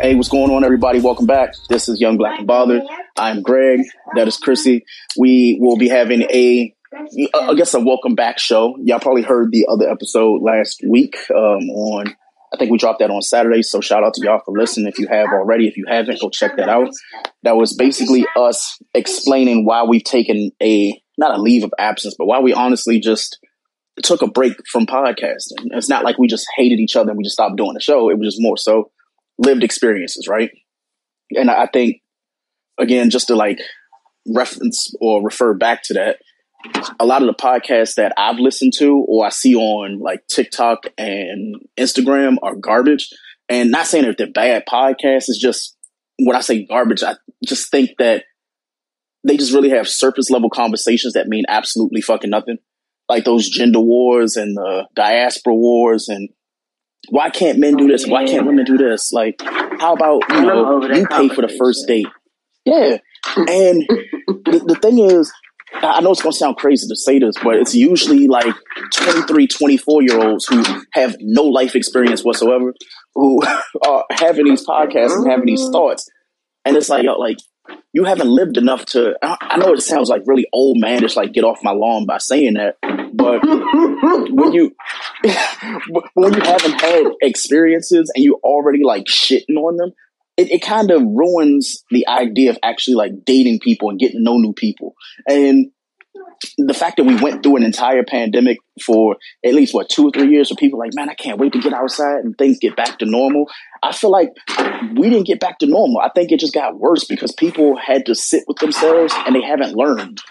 Hey, what's going on, everybody? Welcome back. This is Young Black and Bothered. I'm Greg. That is Chrissy. We will be having a welcome back show. Y'all probably heard the other episode last week I think we dropped that on Saturday, so shout out to y'all for listening if you have already. If you haven't, go check that out. That was basically us explaining why we've taken not a leave of absence, but why we honestly just took a break from podcasting. It's not like we just hated each other and we just stopped doing the show. It was just more so lived experiences, right? And I think, again, just to like reference or refer back to that, a lot of the podcasts that I've listened to or I see on like TikTok and Instagram are garbage. And not saying that they're bad podcasts, it's just when I say garbage, I just think that they just really have surface level conversations that mean absolutely fucking nothing. Like those gender wars and the diaspora wars and why can't men do this? Why can't women do this? Like, how about, you pay for the first date? Yeah. And the thing is, I know it's going to sound crazy to say this, but it's usually like 23, 24-year-olds who have no life experience whatsoever, who are having these podcasts and having these thoughts. And it's like, you haven't lived enough to, I know it sounds like really old manish, like get off my lawn by saying that, but when you haven't had experiences and you already like shitting on them, it kind of ruins the idea of actually like dating people and getting to know new people. And the fact that we went through an entire pandemic for at least 2 or 3 years, where people are like, man, I can't wait to get outside and things get back to normal. I feel like we didn't get back to normal. I think it just got worse because people had to sit with themselves and they haven't learned.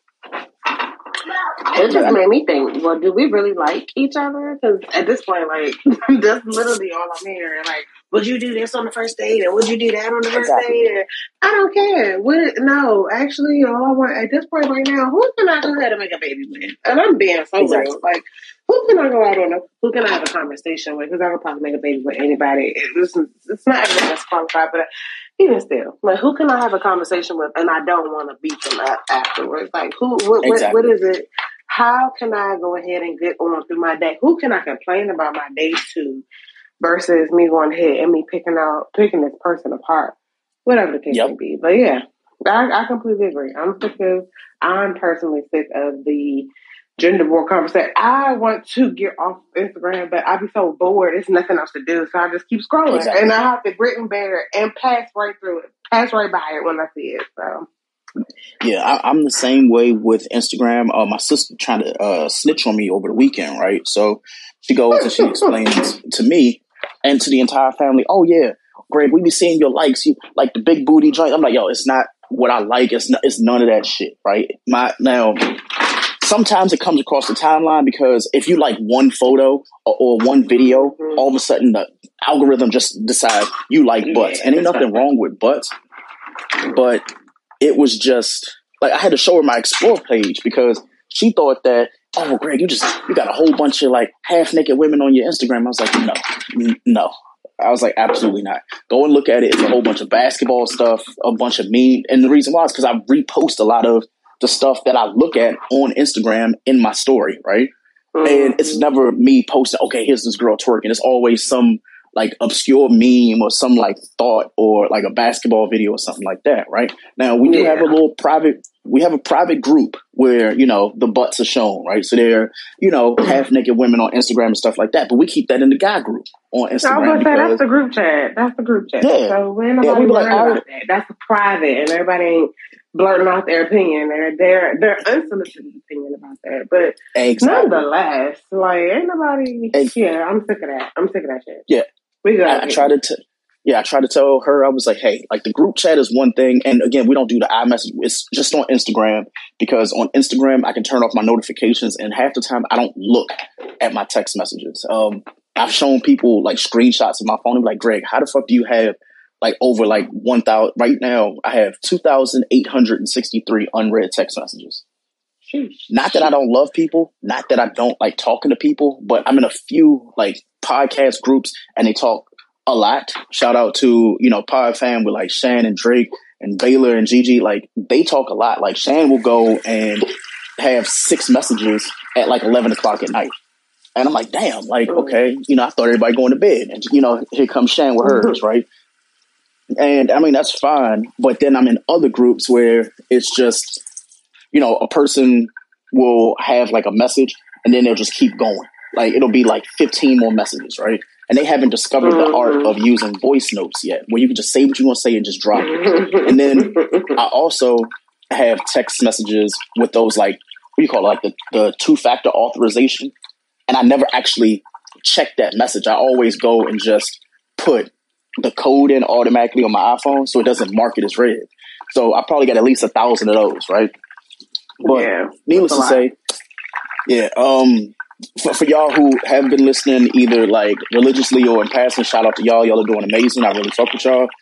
It just made me think, well, do we really like each other? Because at this point, like, that's literally all I'm hearing. Like, would you do this on the first date? Or would you do that on the first date? And I don't care. No, actually, all I want at this point right now, who can I go ahead and make a baby with? And I'm being so real. Like, who can I go out on who can I have a conversation with? Because I could probably make a baby with anybody. It's not everyone that's qualified, but even still, like, who can I have a conversation with and I don't want to beat them up afterwards? Like, what is it? How can I go ahead and get on through my day? Who can I complain about my day to versus me going ahead and me picking this person apart, whatever the case may be. But yeah, I completely agree. I'm personally sick of the gender war conversation. I want to get off Instagram, but I be so bored. It's nothing else to do. So I just keep scrolling and I have to grit and bear it and pass right through it, pass right by it when I see it. So. Yeah, I'm the same way with Instagram. My sister trying to snitch on me over the weekend, right? So she goes and she explains to me and to the entire family, oh yeah, Greg, we be seeing your likes, you like the big booty joint. I'm like, yo, it's not what I like. It's none of that shit, right? Now, sometimes it comes across the timeline because if you like one photo or one video, all of a sudden the algorithm just decides you like butts. And ain't nothing wrong with butts, but it was just like I had to show her my explore page because she thought that, oh, Greg, you got a whole bunch of like half naked women on your Instagram. I was like, no. I was like, absolutely not. Go and look at it. It's a whole bunch of basketball stuff, a bunch of meme. And the reason why is because I repost a lot of the stuff that I look at on Instagram in my story, right? And it's never me posting, okay, here's this girl twerking. It's always some like obscure meme or some like thought or like a basketball video or something like that, right? Now we do have a private group where, the butts are shown, right? So they're, half naked women on Instagram and stuff like that. But we keep that in the guy group on Instagram. I was going to say, that's the group chat. That's the group chat. Yeah. So we're not worried about that. That's private and everybody ain't blurting out their opinion or their unsolicited opinion about that. But nonetheless, like, ain't nobody... Yeah, I'm sick of that. I'm sick of that shit. Yeah. I tried to tell her, I was like, hey, like the group chat is one thing. And again, we don't do the iMessage. It's just on Instagram because on Instagram, I can turn off my notifications. And half the time I don't look at my text messages. I've shown people like screenshots of my phone. I'm like, Greg, how the fuck do you have like over like 1,000? Right now, I have 2,863 unread text messages. Not that I don't love people, not that I don't like talking to people, but I'm in a few like podcast groups and they talk a lot. Shout out to, Pod Fam with like Shan and Drake and Baylor and Gigi. Like they talk a lot. Like Shan will go and have 6 messages at like 11 o'clock at night. And I'm like, damn, like, okay, I thought everybody going to bed. And, here comes Shan with hers, right? And I mean, that's fine. But then I'm in other groups where it's just, a person will have like a message and then they'll just keep going. Like it'll be like 15 more messages, right? And they haven't discovered the art of using voice notes yet, where you can just say what you want to say and just drop it. And then I also have text messages with those like, what do you call it? Like the two-factor authorization. And I never actually check that message. I always go and just put the code in automatically on my iPhone so it doesn't mark it as read. So I probably got at least 1,000 of those, right? But needless to say, for y'all who have been listening either like religiously or in passing, shout out to y'all. Y'all are doing amazing. I really fuck with y'all.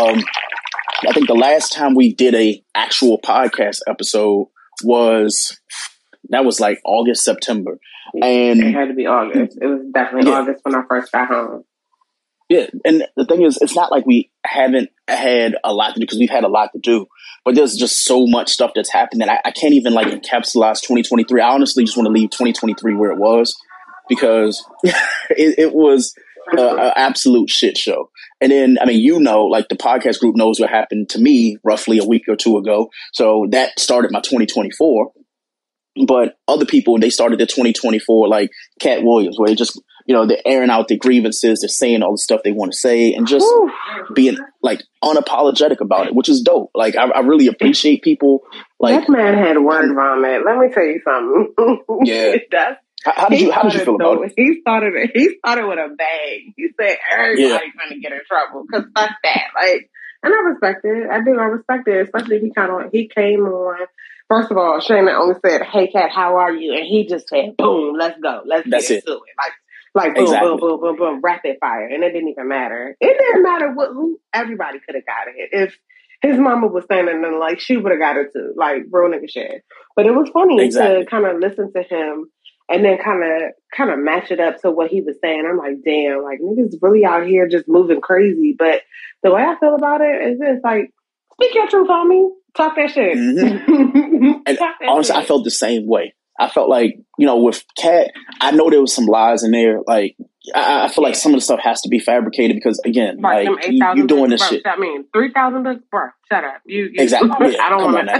I think the last time we did a actual podcast episode was like August, September. And it had to be August. It was definitely August when I first got home. Yeah, and the thing is, it's not like we haven't had a lot to do, because we've had a lot to do, but there's just so much stuff that's happened that I can't even like encapsulate 2023. I honestly just want to leave 2023 where it was, because it was an absolute shit show. And then, I mean, like the podcast group knows what happened to me roughly a week or two ago. So that started my 2024. But other people, they started their 2024 like Cat Williams, where they just, they're airing out their grievances, they're saying all the stuff they want to say, and just being like unapologetic about it, which is dope. Like I really appreciate people. Like that man had word vomit. Let me tell you something. Yeah. How did you feel about it? He started with a bang. He said everybody's trying to get in trouble because fuck that. Like, and I respect it. I respect it, especially if he came on. First of all, Shayna only said, "Hey, Kat, how are you?" And he just said, "Boom, let's go, let's get into it." Like boom, exactly. boom, boom, boom, boom, rapid fire, and it didn't even matter. It didn't matter who. Everybody could have got it. If his mama was standing there, like she would have got it too, like real nigga shit. But it was funny to kind of listen to him and then kind of match it up to what he was saying. I'm like, damn, like niggas really out here just moving crazy. But the way I feel about it is this: like, speak your truth, homie. Talk that shit. Mm-hmm. And honestly, I felt the same way. I felt like, with Kat, I know there was some lies in there. Like, I feel like some of the stuff has to be fabricated because, again, like you're doing this shit. I mean, 3,000 books, bro. Shut up. Exactly. Yeah, I don't want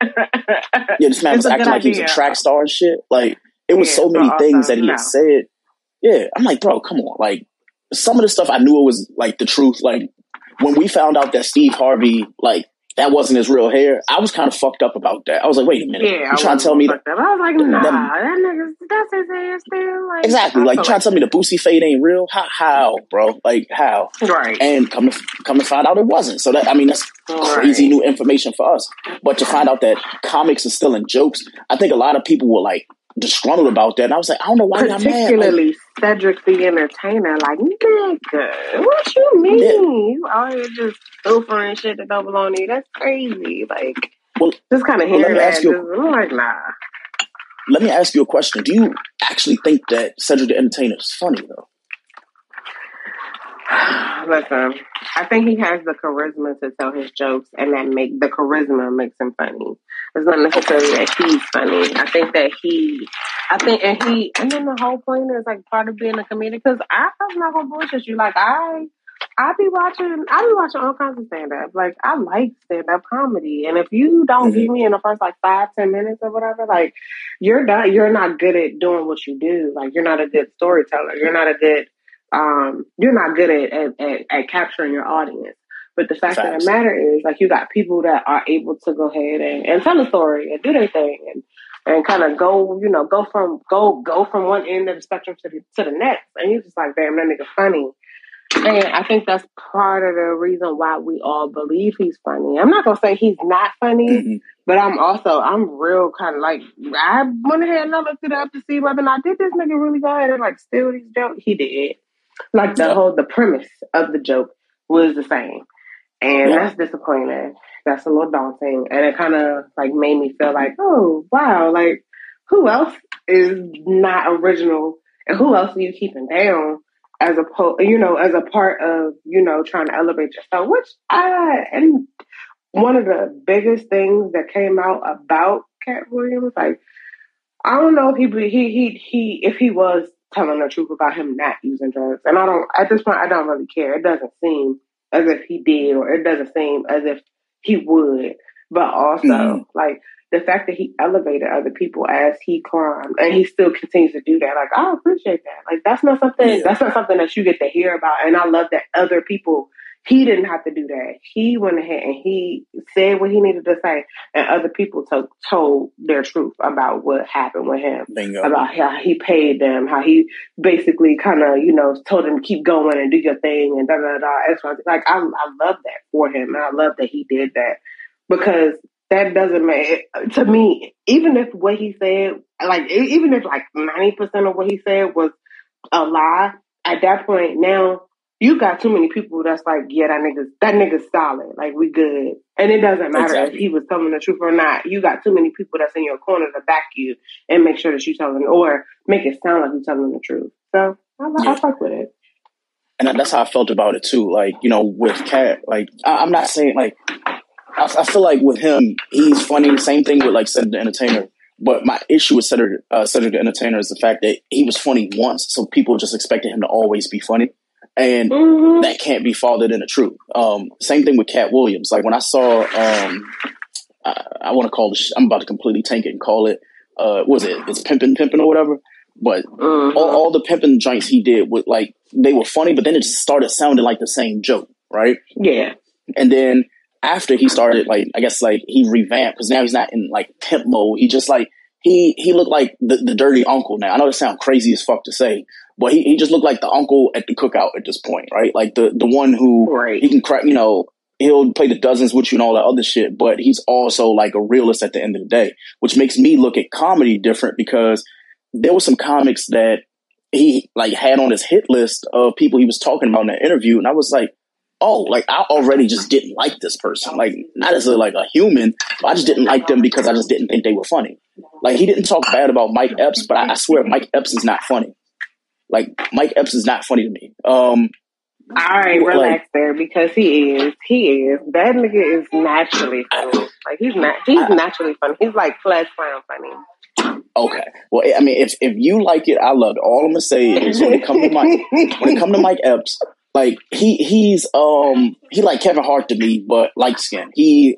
to. Yeah, this man was acting like he was a track star and shit. Like, it was so many things that he had said. Yeah, I'm like, bro, come on. Like, some of the stuff I knew it was like the truth. Like, when we found out that Steve Harvey, like, that wasn't his real hair, I was kind of fucked up about that. I was like, wait a minute. Yeah, you trying to tell me that? I was like, nah, that nigga, that's his hair still. Like, exactly. Like, you trying to tell me the Boosie fade ain't real? How, bro? Like, how? Right. And come to find out it wasn't. So that's crazy new information for us. But to find out that comics are still in jokes, I think a lot of people were like disgruntled about that. And I was like, I don't know why you're mad. Particularly Cedric the Entertainer. Like, nigga, what you mean? Yeah. You out here just offering shit that don't belong to you. That's crazy. Like, just kind of hearing that. I'm like, nah. Let me ask you a question. Do you actually think that Cedric the Entertainer is funny, though? Listen, I think he has the charisma to tell his jokes, and the charisma makes him funny. It's not necessarily that he's funny. I think that and then the whole point is like part of being a comedian. Because I'm not gonna bullshit you. Like I be watching all kinds of stand up. Like I like stand up comedy, and if you don't get me in the first like 5-10 minutes or whatever, like you're not good at doing what you do. Like you're not a good storyteller. You're not good at capturing your audience. But the fact of the matter is, like, you got people that are able to go ahead and tell a story and do their thing and kind of go from one end of the spectrum to the next. And you're just like, damn, that nigga funny. And I think that's part of the reason why we all believe he's funny. I'm not gonna say he's not funny, but I'm real kind of like, I went ahead and I looked it up to see whether or not did this nigga really go ahead and like steal these jokes. He did. Like the premise of the joke was the same. And that's disappointing. That's a little daunting. And it kind of like made me feel like, oh, wow, like who else is not original and who else are you keeping down as a part of, trying to elevate yourself, and one of the biggest things that came out about Cat Williams, like, I don't know if he was telling the truth about him not using drugs. And at this point, I don't really care. It doesn't seem as if he did, or it doesn't seem as if he would. But also, like, the fact that he elevated other people as he climbed, and he still continues to do that. Like, I appreciate that. Like, that's not something that you get to hear about. And I love that other people, he didn't have to do that. He went ahead and he said what he needed to say, and other people told their truth about what happened with him. Bingo. About how he paid them, how he basically kind of, told them to keep going and do your thing and da-da-da. Like, I love that for him, and I love that he did that, because that doesn't make, to me, even if what he said, like, even if like 90% of what he said was a lie, at that point now, you got too many people that's like, yeah, that nigga's solid. Like, we good. And it doesn't matter if he was telling the truth or not. You got too many people that's in your corner to back you and make sure that you telling, or make it sound like you're telling the truth. So I fuck with it. And that's how I felt about it too. Like, with Cat, like, I'm not saying, like, I feel like with him, he's funny. Same thing with like Cedric the Entertainer. But my issue with Cedric the Entertainer is the fact that he was funny once, so people just expected him to always be funny, and that can't be fathered in the truth. Same thing with Cat Williams. Like, when I saw, I want to call this. I'm about to completely tank it and call it. What was it? It's Pimpin' or whatever. But all the pimping joints he did, with like, they were funny, but then it just started sounding like the same joke, right? Yeah. And then after he started, like, I guess, like, he revamped, because now he's not in like pimp mode. He just like he looked like the dirty uncle now. I know it sounds crazy as fuck to say, but he just looked like the uncle at the cookout at this point, right? Like the one who he can crack, he'll play the dozens with you and all that other shit, but he's also like a realist at the end of the day, which makes me look at comedy different, because there were some comics that he like had on his hit list of people he was talking about in that interview, and I was like, oh, like, I already just didn't like this person. Like, not as a human, but I just didn't like them because I just didn't think they were funny. Like, he didn't talk bad about Mike Epps, but I swear Mike Epps is not funny. Like, Mike Epps is not funny to me. All right, relax there, because he is. That nigga is naturally funny. Like, he's naturally funny. He's like flash clown funny. Okay. Well, I mean, if you like it, I love it. All I'm gonna say is when it comes to Mike Epps, like, he like Kevin Hart to me, but light skin. He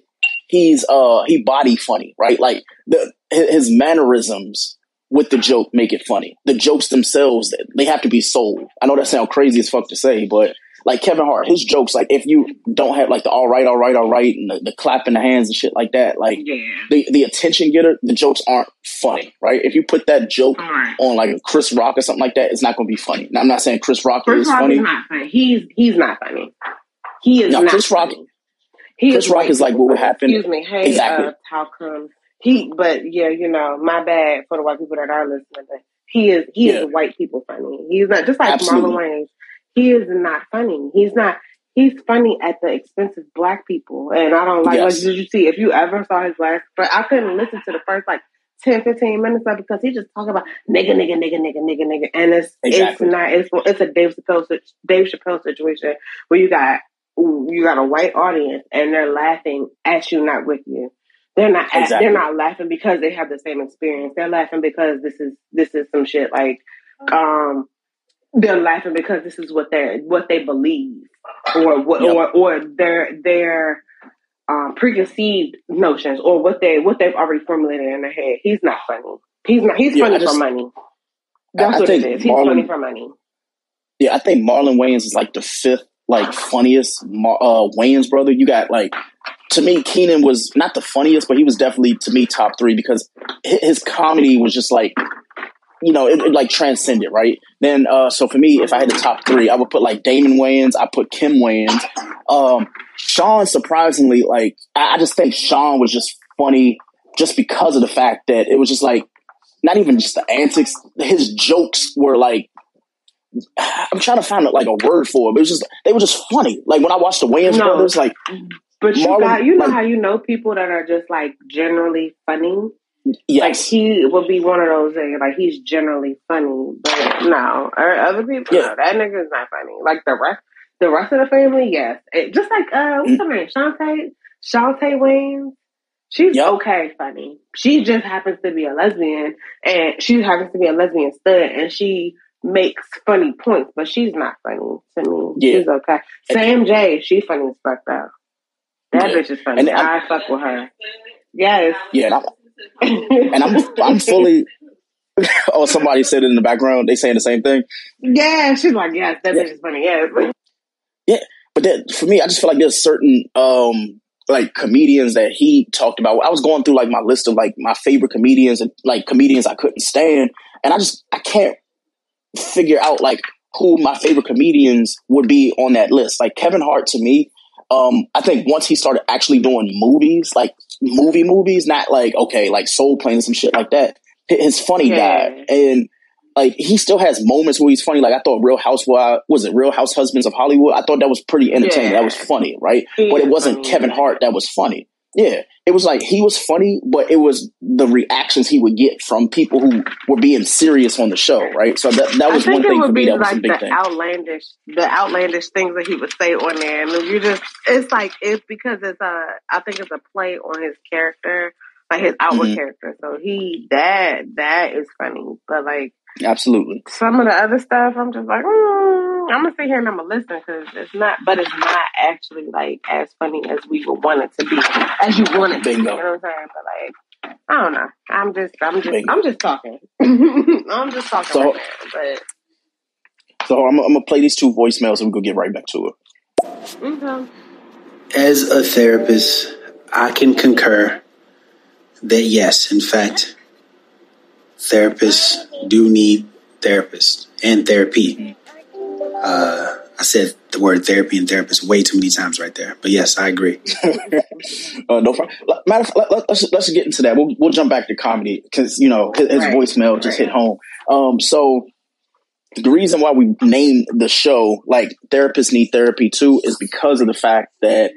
body funny, right? Like, his mannerisms with the joke make it funny. The jokes themselves, they have to be sold. I know that sounds crazy as fuck to say, but like Kevin Hart, his jokes, like, if you don't have like the all right, and the clapping the hands and shit like that, like, the attention getter, the jokes aren't funny, right? If you put that joke on like a Chris Rock or something like that, it's not going to be funny. Now, I'm not saying Chris Rock is funny. Is not funny. He's not funny. He is not Chris Rock. Funny. Chris Rock is like what would happen. Excuse me. Hey, exactly. How come but yeah, my bad for the white people that are listening, but he is white people funny. He's not, just like Marlon Wayans. He is not funny. He's funny at the expense of black people. And I don't like, did you see, if you ever saw his last, but I couldn't listen to the first 10, 15 minutes of it, because he just talking about nigga. And it's a Dave Chappelle situation where you got a white audience and they're laughing at you, not with you. They're not they're not laughing because they have the same experience. They're laughing because this is some shit like, they're laughing because this is what they believe, or their preconceived notions, or what they've already formulated in their head. He's not funny. He's funny for money. That's what it is. He's funny for money. Yeah, I think Marlon Wayans is like the fifth funniest Wayans brother. You got to me, Keenan was not the funniest, but he was definitely, to me, top 3, because his comedy was just like, it like transcended, right? Then, so for me, if I had the top 3, I would put like Damon Wayans, I put Kim Wayans. Sean, surprisingly, like, I just think Sean was just funny just because of the fact that it was just like, not even just the antics, his jokes were like, I'm trying to find like a word for it, but they were just funny. Like, when I watched the Wayans brothers, like, but Marlon, how you know people that are just like generally funny. Yes. Like, he will be one of those that, like, he's generally funny, but no, other people, no, that nigga is not funny. Like, the rest of the family, yes. Just like, what's her name? Shantae Wayans. She's okay funny. She just happens to be a lesbian, and she happens to be a lesbian stud, and she makes funny points, but she's not funny to me. Yeah. She's okay. Sam J, she funny as fuck though. That bitch is funny. And I fuck with her. Yes. Yeah, and I'm fully. Oh, somebody said it in the background. They saying the same thing. Yeah, she's like, yes, that bitch is funny. Yes. Yeah, but that, for me, I just feel like there's certain like comedians that he talked about. I was going through like my list of like my favorite comedians and like comedians I couldn't stand, and I can't figure out like who my favorite comedians would be on that list. Like Kevin Hart to me. I think once he started actually doing movies, like movies, not like, okay, like Soul Plane and some shit like that, his funny died. And like, he still has moments where he's funny. Like, I thought Real House Husbands of Hollywood? I thought that was pretty entertaining. That was funny, right? But it wasn't Kevin Hart that was funny. Yeah. It was like, he was funny, but it was the reactions he would get from people who were being serious on the show, right? So that was one thing for me. That was a big thing. The outlandish things that he would say on there. And it's because I think it's a play on his character, like his outward character. So that is funny. But like, absolutely. Some of the other stuff, I'm just like, I'm gonna sit here and I'm gonna listen because it's not actually like as funny as we would want it to be, as you want it to be. You know what I'm saying? But like, I don't know. I'm just talking. I'm just talking. So, right now, so I'm gonna play these 2 voicemails and we're gonna get right back to it. Okay. As a therapist, I can concur that yes, in fact, therapists do need therapists and therapy. I said the word therapy and therapist way too many times right there, but yes, I agree. No problem. Matter of fact, let's get into that. We'll jump back to comedy because his voicemail just hit home. So the reason why we named the show like Therapists Need Therapy Too is because of the fact that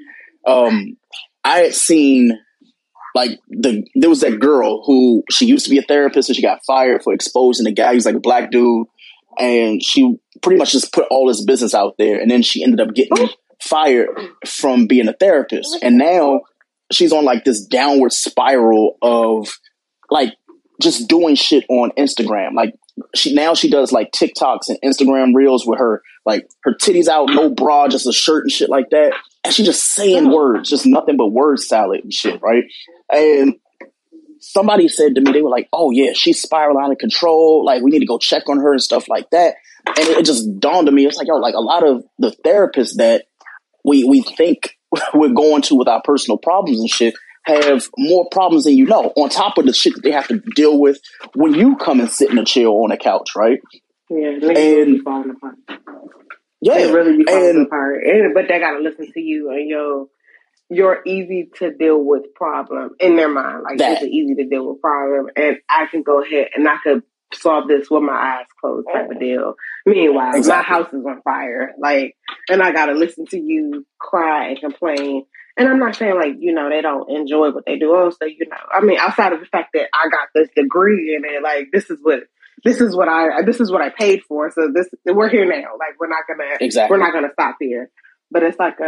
I had seen. Like there was that girl who she used to be a therapist and she got fired for exposing a guy. He was like a black dude, and she pretty much just put all his business out there. And then she ended up getting fired from being a therapist. And now she's on like this downward spiral of like just doing shit on Instagram. Like she does like TikToks and Instagram reels with her titties out, no bra, just a shirt and shit like that. And she just saying words, just nothing but word salad and shit, right? And somebody said to me, they were like, oh yeah, she's spiraling out of control. Like we need to go check on her and stuff like that. And it just dawned on me. It's like, yo, like a lot of the therapists that we think we're going to with our personal problems and shit have more problems than you know, on top of the shit that they have to deal with when you come and sit in a chair or on a couch, right? Yeah, they really be falling apart. Yeah, they really be falling apart. But they gotta listen to you and your easy to deal with problem in their mind. Like it's an easy to deal with problem, and I can go ahead and I could solve this with my eyes closed type of deal. Meanwhile, my house is on fire, like, and I gotta listen to you cry and complain. And I'm not saying like, they don't enjoy what they do. Also, outside of the fact that I got this degree in it, like this is what I paid for. So we're here now. Like we're not gonna stop here. But it's like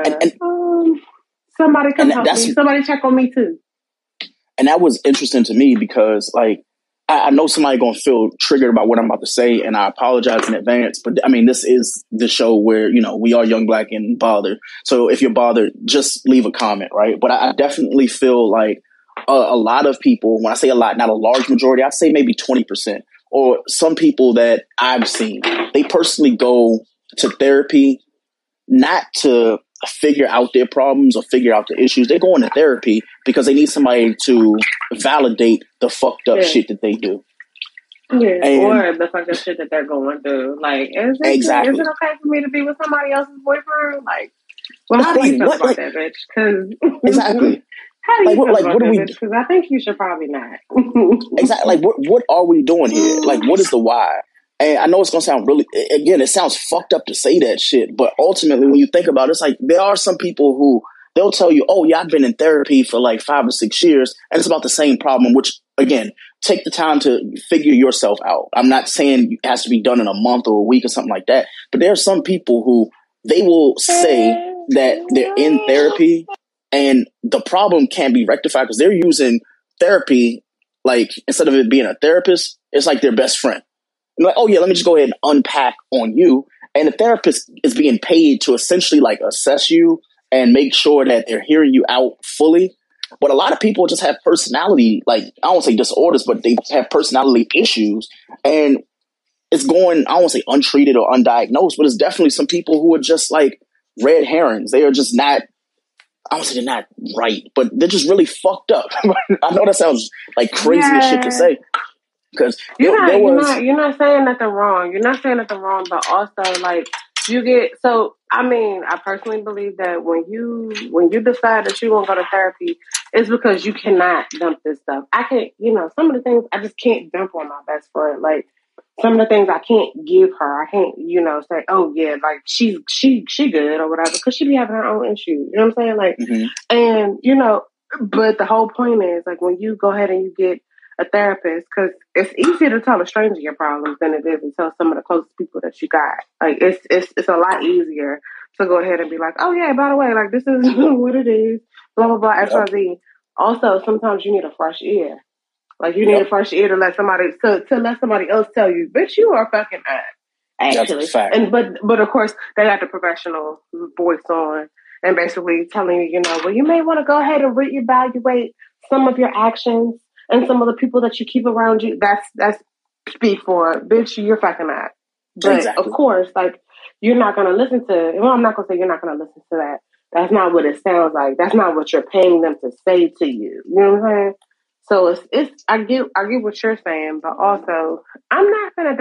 somebody come help me. Somebody check on me too. And that was interesting to me because like I know somebody gonna feel triggered about what I'm about to say, and I apologize in advance. But I mean, this is the show where we are young, black, and bothered. So if you're bothered, just leave a comment, right? But I definitely feel like a lot of people. When I say a lot, not a large majority, I'd say maybe 20%, or some people that I've seen, they personally go to therapy not to figure out their problems or figure out the issues. They go into therapy because they need somebody to validate the fucked up shit that they do. Yeah, or the fucked up shit that they're going through. Like, is it okay for me to be with somebody else's boyfriend? Like, well, how do you feel about that, bitch? Because exactly. How do you feel about that, bitch? Because I think you should probably not. Exactly. Like, what are we doing here? Like, what is the why? And I know it's going to sound it sounds fucked up to say that shit, but ultimately when you think about it, it's like there are some people who they'll tell you, oh yeah, I've been in therapy for like 5 or 6 years and it's about the same problem, which again, take the time to figure yourself out. I'm not saying it has to be done in a month or a week or something like that, but there are some people who they will say that they're in therapy and the problem can't be rectified because they're using therapy, like instead of it being a therapist, it's like their best friend. And like, oh yeah, let me just go ahead and unpack on you. And the therapist is being paid to essentially like assess you and make sure that they're hearing you out fully. But a lot of people just have personality, like, I don't say disorders, but they have personality issues. And it's going, I don't say untreated or undiagnosed, but it's definitely some people who are just like red herrings. They are just not, I don't say they're not right, but they're just really fucked up. I know that sounds like crazy as shit to say. Because you're not saying nothing wrong. You're not saying nothing wrong, but also like you get so. I mean, I personally believe that when you decide that you want to go to therapy, it's because you cannot dump this stuff. I can't, some of the things I just can't dump on my best friend. Like some of the things I can't give her. I can't, say, oh yeah, like she good or whatever, because she be having her own issues. You know what I'm saying? Like, and but the whole point is like when you go ahead and you get a therapist, because it's easier to tell a stranger your problems than it is to tell some of the closest people that you got. Like it's a lot easier to go ahead and be like, oh yeah, by the way, like this is what it is, blah blah blah, XYZ. Also, sometimes you need a fresh ear. Like you need a fresh ear to let somebody let somebody else tell you, bitch, you are fucking up. Actually, and but of course they got the professional voice on and basically telling you, well, you may want to go ahead and reevaluate some of your actions. And some of the people that you keep around you, that's speak for, bitch, you're fucking up. But of course, like, you're not going to listen to, well, I'm not going to say you're not going to listen to that. That's not what it sounds like. That's not what you're paying them to say to you. You know what I'm saying? So I get what you're saying, but also, I'm not going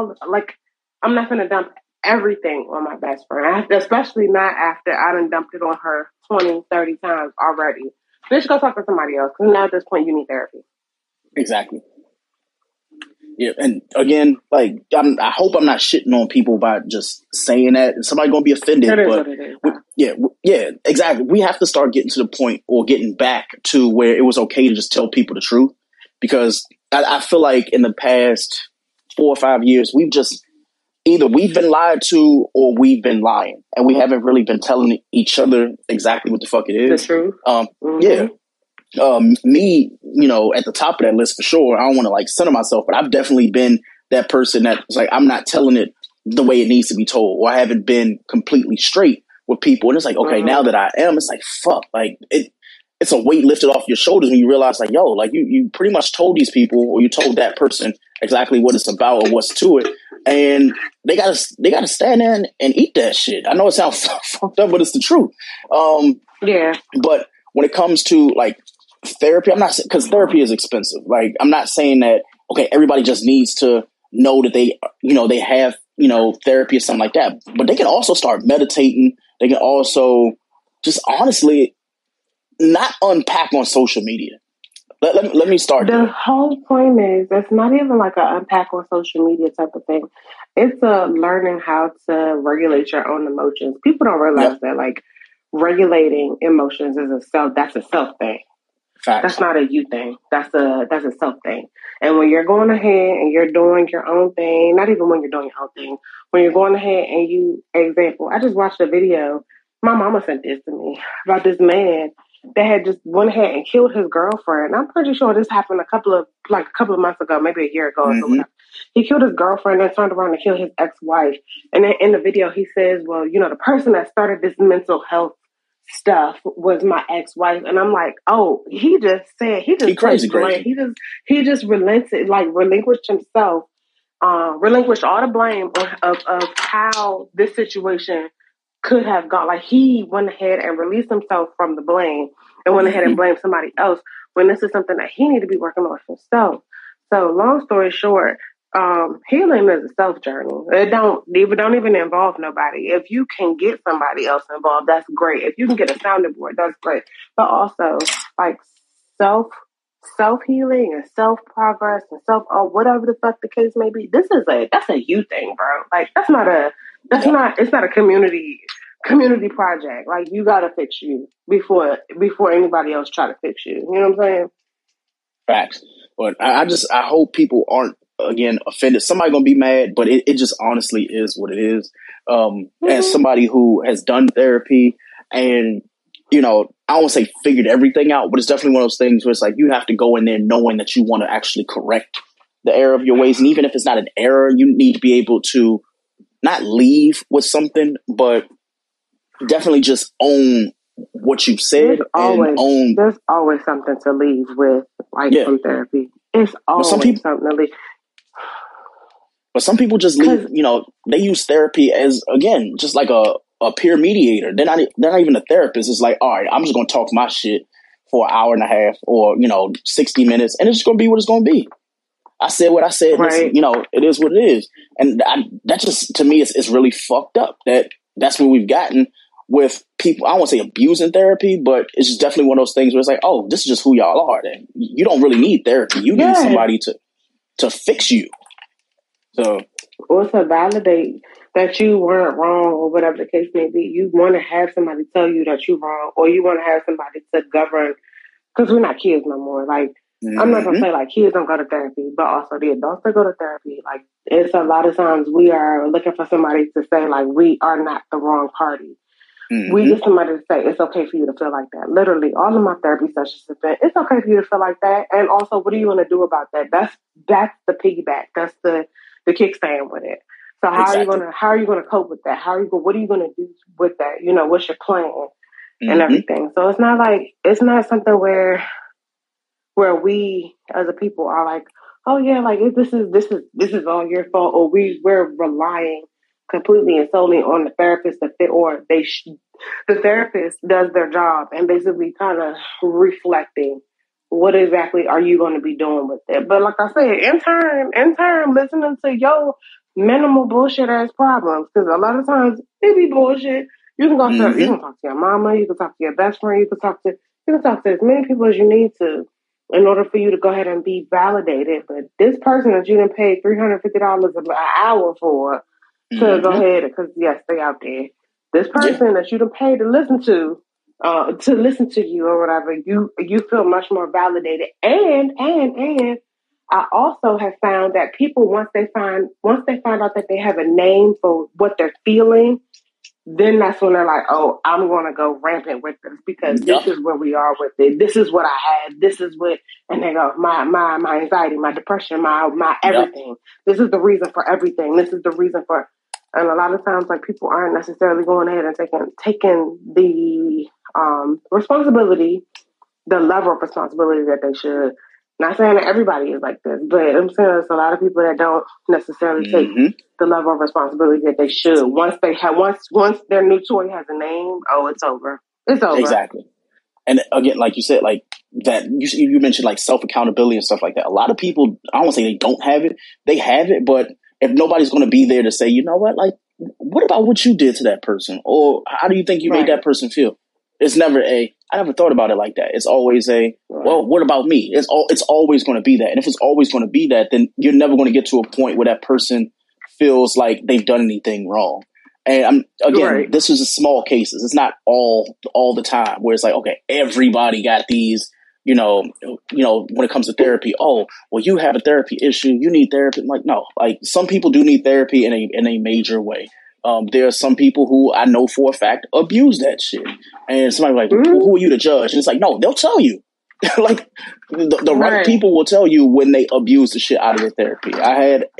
to dump everything on my best friend, especially not after I done dumped it on her 20, 30 times already. Bitch, go talk to somebody else, because now at this point, you need therapy. Exactly. Yeah, and again, like I hope I'm not shitting on people by just saying that. Somebody's gonna be offended, but yeah, exactly. We have to start getting to the point or getting back to where it was okay to just tell people the truth, because I feel like in the past 4 or 5 years we've been lied to or we've been lying, and we haven't really been telling each other exactly what the fuck it is. The truth. Yeah. Me, at the top of that list for sure. I don't want to like center myself, but I've definitely been that person that's like, I'm not telling it the way it needs to be told, or I haven't been completely straight with people. And it's like, okay, now that I am, it's like, fuck, like it's a weight lifted off your shoulders when you realize like, yo, like you pretty much told these people, or you told that person exactly what it's about or what's to it. And they gotta stand there and eat that shit. I know it sounds fucked up, but it's the truth. But when it comes to like therapy, I'm not, because therapy is expensive. Like, I'm not saying that, okay, everybody just needs to know that they have, therapy or something like that. But they can also start meditating. They can also just honestly not unpack on social media. Let me start. The whole point is, it's not even like an unpack on social media type of thing. It's learning how to regulate your own emotions. People don't realize that, like, regulating emotions is that's a self thing. Facts. That's not a you thing. That's a self thing. And when you're going ahead and you're doing your own thing, not even when you're doing your own thing, when you're going ahead and example, I just watched a video. My mama sent this to me about this man that had just went ahead and killed his girlfriend. I'm pretty sure this happened a couple of months ago, maybe a year ago or something. He killed his girlfriend and turned around and killed his ex-wife. And then in the video, he says, well, the person that started this mental health stuff was my ex-wife. And I'm like, oh, he just crazy. He just relinquished himself, relinquished all the blame of how this situation could have gone. Like, he went ahead and released himself from the blame and went ahead and blamed somebody else, when this is something that he needed to be working on himself. So long story short, healing is a self journey. It don't even involve nobody. If you can get somebody else involved, that's great. If you can get a sounding board, that's great. But also, like, self healing and self progress and whatever the fuck the case may be. That's a you thing, bro. Like, it's not a community project. Like, you gotta fix you before anybody else try to fix you. You know what I'm saying? Facts. But I hope people aren't, again, offended. Somebody gonna be mad, but it just honestly is what it is. As somebody who has done therapy and, I don't want to say figured everything out, but it's definitely one of those things where it's like you have to go in there knowing that you want to actually correct the error of your ways. And even if it's not an error, you need to be able to not leave with something, but definitely just own what you've said. There's always something to leave with, like from therapy. It's always something to leave. But some people just leave, they use therapy as, again, just like a peer mediator. They're not even a therapist. It's like, all right, I'm just going to talk my shit for an hour and a half or, 60 minutes, and it's just going to be what it's going to be. I said what I said, right. And it is what it is. And that just, to me, it's really fucked up that's what we've gotten with people. I don't want to say abusing therapy, but it's just definitely one of those things where it's like, oh, this is just who y'all are. And you don't really need therapy. You need somebody to fix you. So, or to validate that you weren't wrong or whatever the case may be. You want to have somebody tell you that you're wrong, or you want to have somebody to govern, because we're not kids no more. Like, I'm not going to say like kids don't go to therapy, but also the adults that go to therapy. Like, it's a lot of times we are looking for somebody to say like, we are not the wrong party. We get somebody to say, it's okay for you to feel like that. Literally, all of my therapy sessions have been, it's okay for you to feel like that. And also, what are you going to do about that? That's the piggyback. That's the kickstand with it. So how are you gonna cope with that? What are you gonna do with that? What's your plan and everything? So it's not something where we as a people are like, oh yeah, like this is all your fault, or we're relying completely and solely on the therapist the therapist does their job and basically kind of reflecting what exactly are you going to be doing with it. But like I said, in turn, listening to your minimal bullshit ass problems, because a lot of times it be bullshit. You can go you can talk to your mama, you can talk to your best friend, you can talk to as many people as you need to in order for you to go ahead and be validated. But this person that you didn't pay $350 an hour for to go ahead, because yes, they out there. This person that you done paid to listen to you or whatever, you feel much more validated. And I also have found that people, once they find out that they have a name for what they're feeling, then that's when they're like, oh, I'm going to go rampant with this because this is where we are with it. This is what I had. This is what, and they go, my anxiety, my depression, my everything. This is the reason for everything. This is the reason for, and a lot of times, like, people aren't necessarily going ahead and taking the responsibility, the level of responsibility that they should. Not saying that everybody is like this, but I'm saying there's a lot of people that don't necessarily take the level of responsibility that they should. Once their new toy has a name, oh, it's over. It's over. Exactly. And again, like you said, like that, you mentioned like self-accountability and stuff like that. A lot of people, I don't want to say they don't have it. They have it, but if nobody's going to be there to say, you know what, like, what about what you did to that person? Or how do you think you made that person feel? It's never I never thought about it like that. It's always well, what about me? It's always going to be that. And if it's always going to be that, then you're never going to get to a point where that person feels like they've done anything wrong. And this is a small cases. It's not all the time where it's like, okay, everybody got these, when it comes to therapy, oh, well, you have a therapy issue, you need therapy. I'm like, no, like some people do need therapy in a major way. There are some people who I know for a fact abuse that shit. And somebody's like, who are you to judge? And it's like, no, they'll tell you. Like the right people will tell you when they abuse the shit out of their therapy. I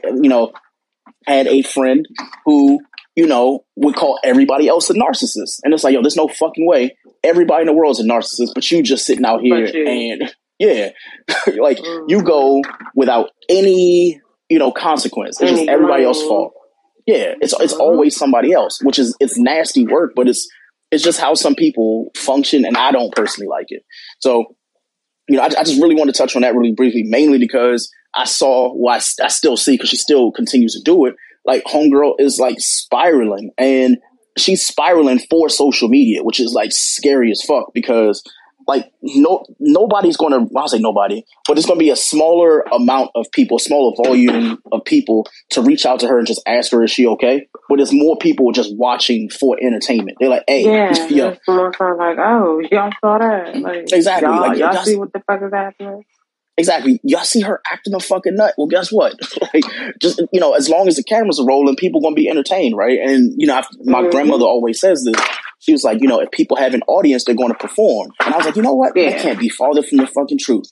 had a friend who, would call everybody else a narcissist. And it's like, yo, there's no fucking way everybody in the world is a narcissist, but you just sitting out here and like you go without any, consequence. It's just everybody else's fault. Yeah, it's always somebody else, which is, it's nasty work, but it's just how some people function, and I don't personally like it. So, I just really want to touch on that really briefly, mainly because I saw what I still see, because she still continues to do it. Like, homegirl is like spiraling, and she's spiraling for social media, which is like scary as fuck, because like nobody's going to, I'll say nobody, but it's going to be a smaller amount of people, smaller volume of people to reach out to her and just ask her, is she okay? But there's more people just watching for entertainment. They're like, hey, yo. More time like, oh, y'all saw that? Like, exactly. Y'all see what the fuck is happening? Exactly. Y'all see her acting a fucking nut. Well, guess what? Like, just, as long as the cameras are rolling, people going to be entertained, right? And, my grandmother always says this. She was like, if people have an audience, they're going to perform. And I was like, you know what? That can't be farther from the fucking truth.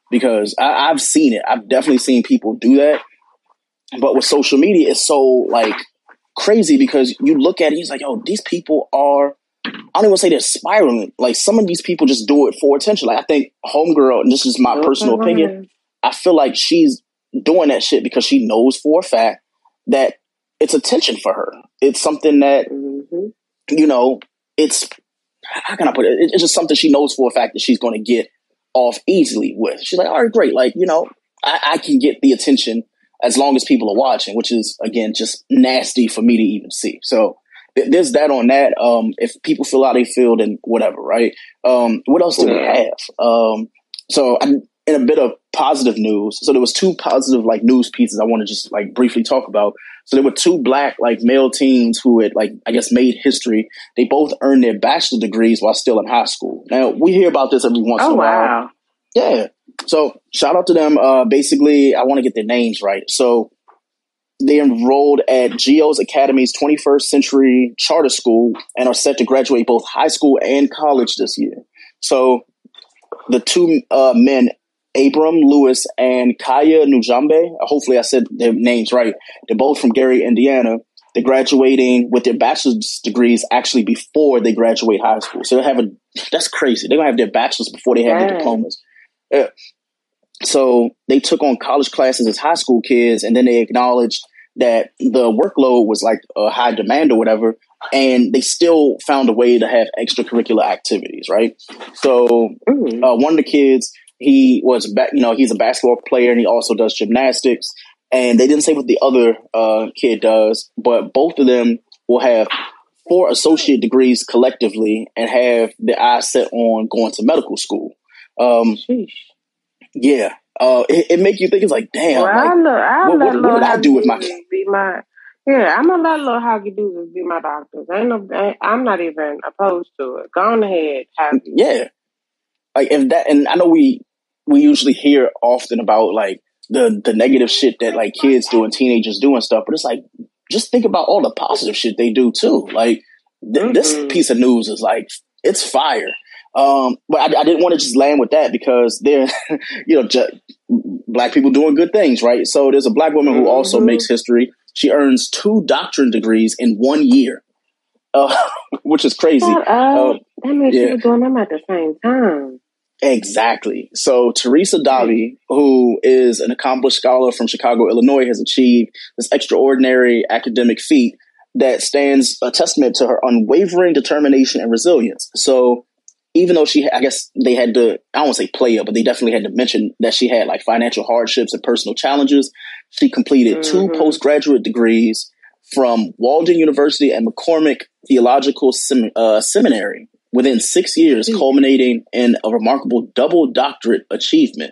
because I've seen it. I've definitely seen people do that. But with social media, it's so like crazy because you look at it, he's like, yo, these people are, I don't even say they're spiraling. Like some of these people just do it for attention. Like I think Homegirl, and this is my personal opinion, I feel like she's doing that shit because she knows for a fact that it's attention for her. It's something that, you know, it's, how can I put it? It's just something she knows for a fact that she's going to get off easily with. She's like, all right, great. Like, you know, I can get the attention as long as people are watching, which is, again, just nasty for me to even see. So there's that on that. If people feel how they feel, then whatever, right? What else do we have? So in a bit of positive news, so there was two positive like news pieces I want to just like briefly talk about. So there were two black like male teens who had like, I guess, made history. They both earned their bachelor's degrees while still in high school. Now we hear about this every once in a while. Wow. Yeah. So shout out to them. Basically, I want to get their names right. So they enrolled at Geo's Academy's 21st Century Charter School and are set to graduate both high school and college this year. So the two men, Abram Lewis and Kaya Nujambe, hopefully I said their names right. They're both from Gary, Indiana. They're graduating with their bachelor's degrees actually before they graduate high school. So that's crazy. They're going to have their bachelor's before they have their diplomas. Yeah. So they took on college classes as high school kids, and then they acknowledged that the workload was like a high demand or whatever, and they still found a way to have extracurricular activities, right? So one of the kids, he was, he's a basketball player, and he also does gymnastics. And they didn't say what the other kid does, but both of them will have 4 associate degrees collectively and have their eyes set on going to medical school. Yeah. It make you think, it's like, damn, well, like, what did I do with my... I'm gonna let little hockey doodles be my doctors. I'm not even opposed to it. Go on ahead, happy. Yeah. Like, if that, and I know we usually hear often about like the negative shit that like kids do and teenagers do and stuff, but it's like, just think about all the positive shit they do too. Like this piece of news is like, it's fire. But I didn't want to just land with that because they're, black people doing good things, right? So there's a black woman who also makes history. She earns 2 doctorate degrees in 1 year, which is crazy. That makes people doing them at the same time. Exactly. So Teresa Davi, who is an accomplished scholar from Chicago, Illinois, has achieved this extraordinary academic feat that stands a testament to her unwavering determination and resilience. So even though I guess they had to, I don't want to say play up, but they definitely had to mention that she had like financial hardships and personal challenges. She completed 2 postgraduate degrees from Walden University and McCormick Theological Seminary within 6 years, culminating in a remarkable double doctorate achievement.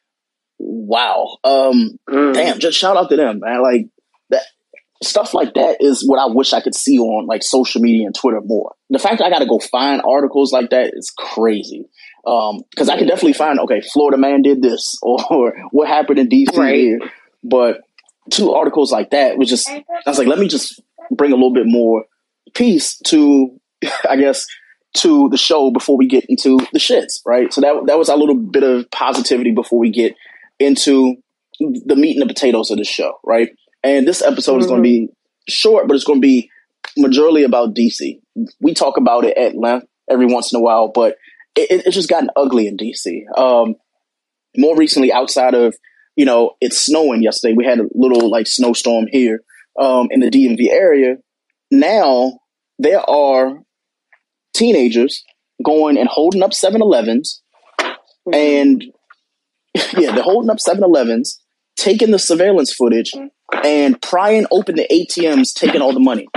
Wow. Damn, just shout out to them, man. Like that stuff like that is what I wish I could see on like social media and Twitter more. The fact that I got to go find articles like that is crazy. Because I could definitely find, okay, Florida man did this or what happened in DC here. But 2 articles like that was just, I was like, let me just bring a little bit more peace to, I guess, to the show before we get into the shits, right? So that was a little bit of positivity before we get into the meat and the potatoes of the show, right? And this episode is going to be short, but it's going to be majorly about DC. We talk about it at length every once in a while, but it's just gotten ugly in DC. More recently, outside of, it's snowing yesterday, we had a little like snowstorm here in the DMV area. Now there are teenagers going and holding up 7-Elevens and they're holding up 7-Elevens, taking the surveillance footage and prying open the ATMs, taking all the money.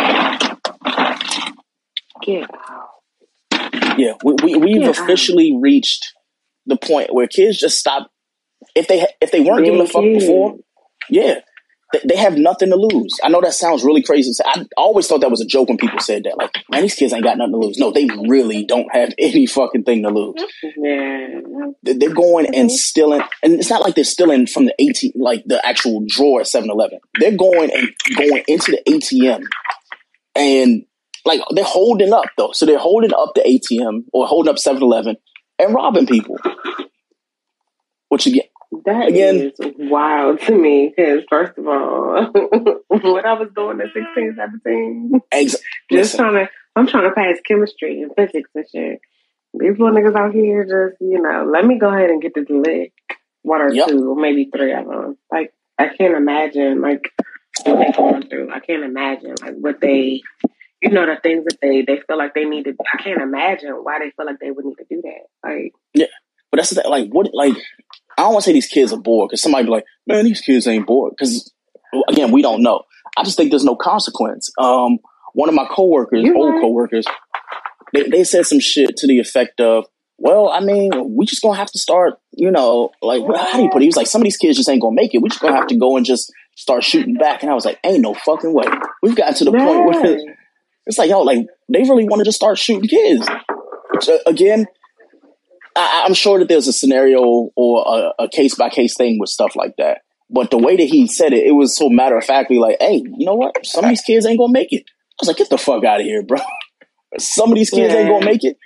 Get out. Yeah, we've officially reached the point where kids just stop. If they weren't giving a fuck before, they have nothing to lose. I know that sounds really crazy. I always thought that was a joke when people said that. Like, man, these kids ain't got nothing to lose. No, they really don't have any fucking thing to lose. Yeah. They're going and stealing, and it's not like they're stealing from the ATM, like the actual drawer at 7-Eleven. They're going into the ATM, and like they're holding up though. So they're holding up the ATM or holding up 7-Eleven and robbing people. Which again, is wild to me. Because first of all, what I was doing at 16, 17, I'm trying to pass chemistry and physics and shit. These little niggas out here just, let me go ahead and get this lick. One or two, or maybe three of them. Like, I can't imagine, like, what they're going through. I can't imagine, like, what they, the things that they feel like they need to, I can't imagine why they feel like they would need to do that. Like, yeah, but that's the thing, like, what, like, I don't want to say these kids are bored, because somebody be like, man, these kids ain't bored, because, again, we don't know. I just think there's no consequence. One of my coworkers, old coworkers, they said some shit to the effect of, well, I mean, we just gonna have to start, like, how do you put it? He was like, some of these kids just ain't gonna make it. We just gonna have to go and just start shooting back. And I was like, ain't no fucking way. We've gotten to the point where it's like, yo, like, they really want to just start shooting kids. Which, again, I'm sure that there's a scenario or a case-by-case thing with stuff like that. But the way that he said it, it was so matter-of-factly like, hey, you know what? Some of these kids ain't gonna make it. I was like, get the fuck out of here, bro. Some of these kids ain't gonna make it.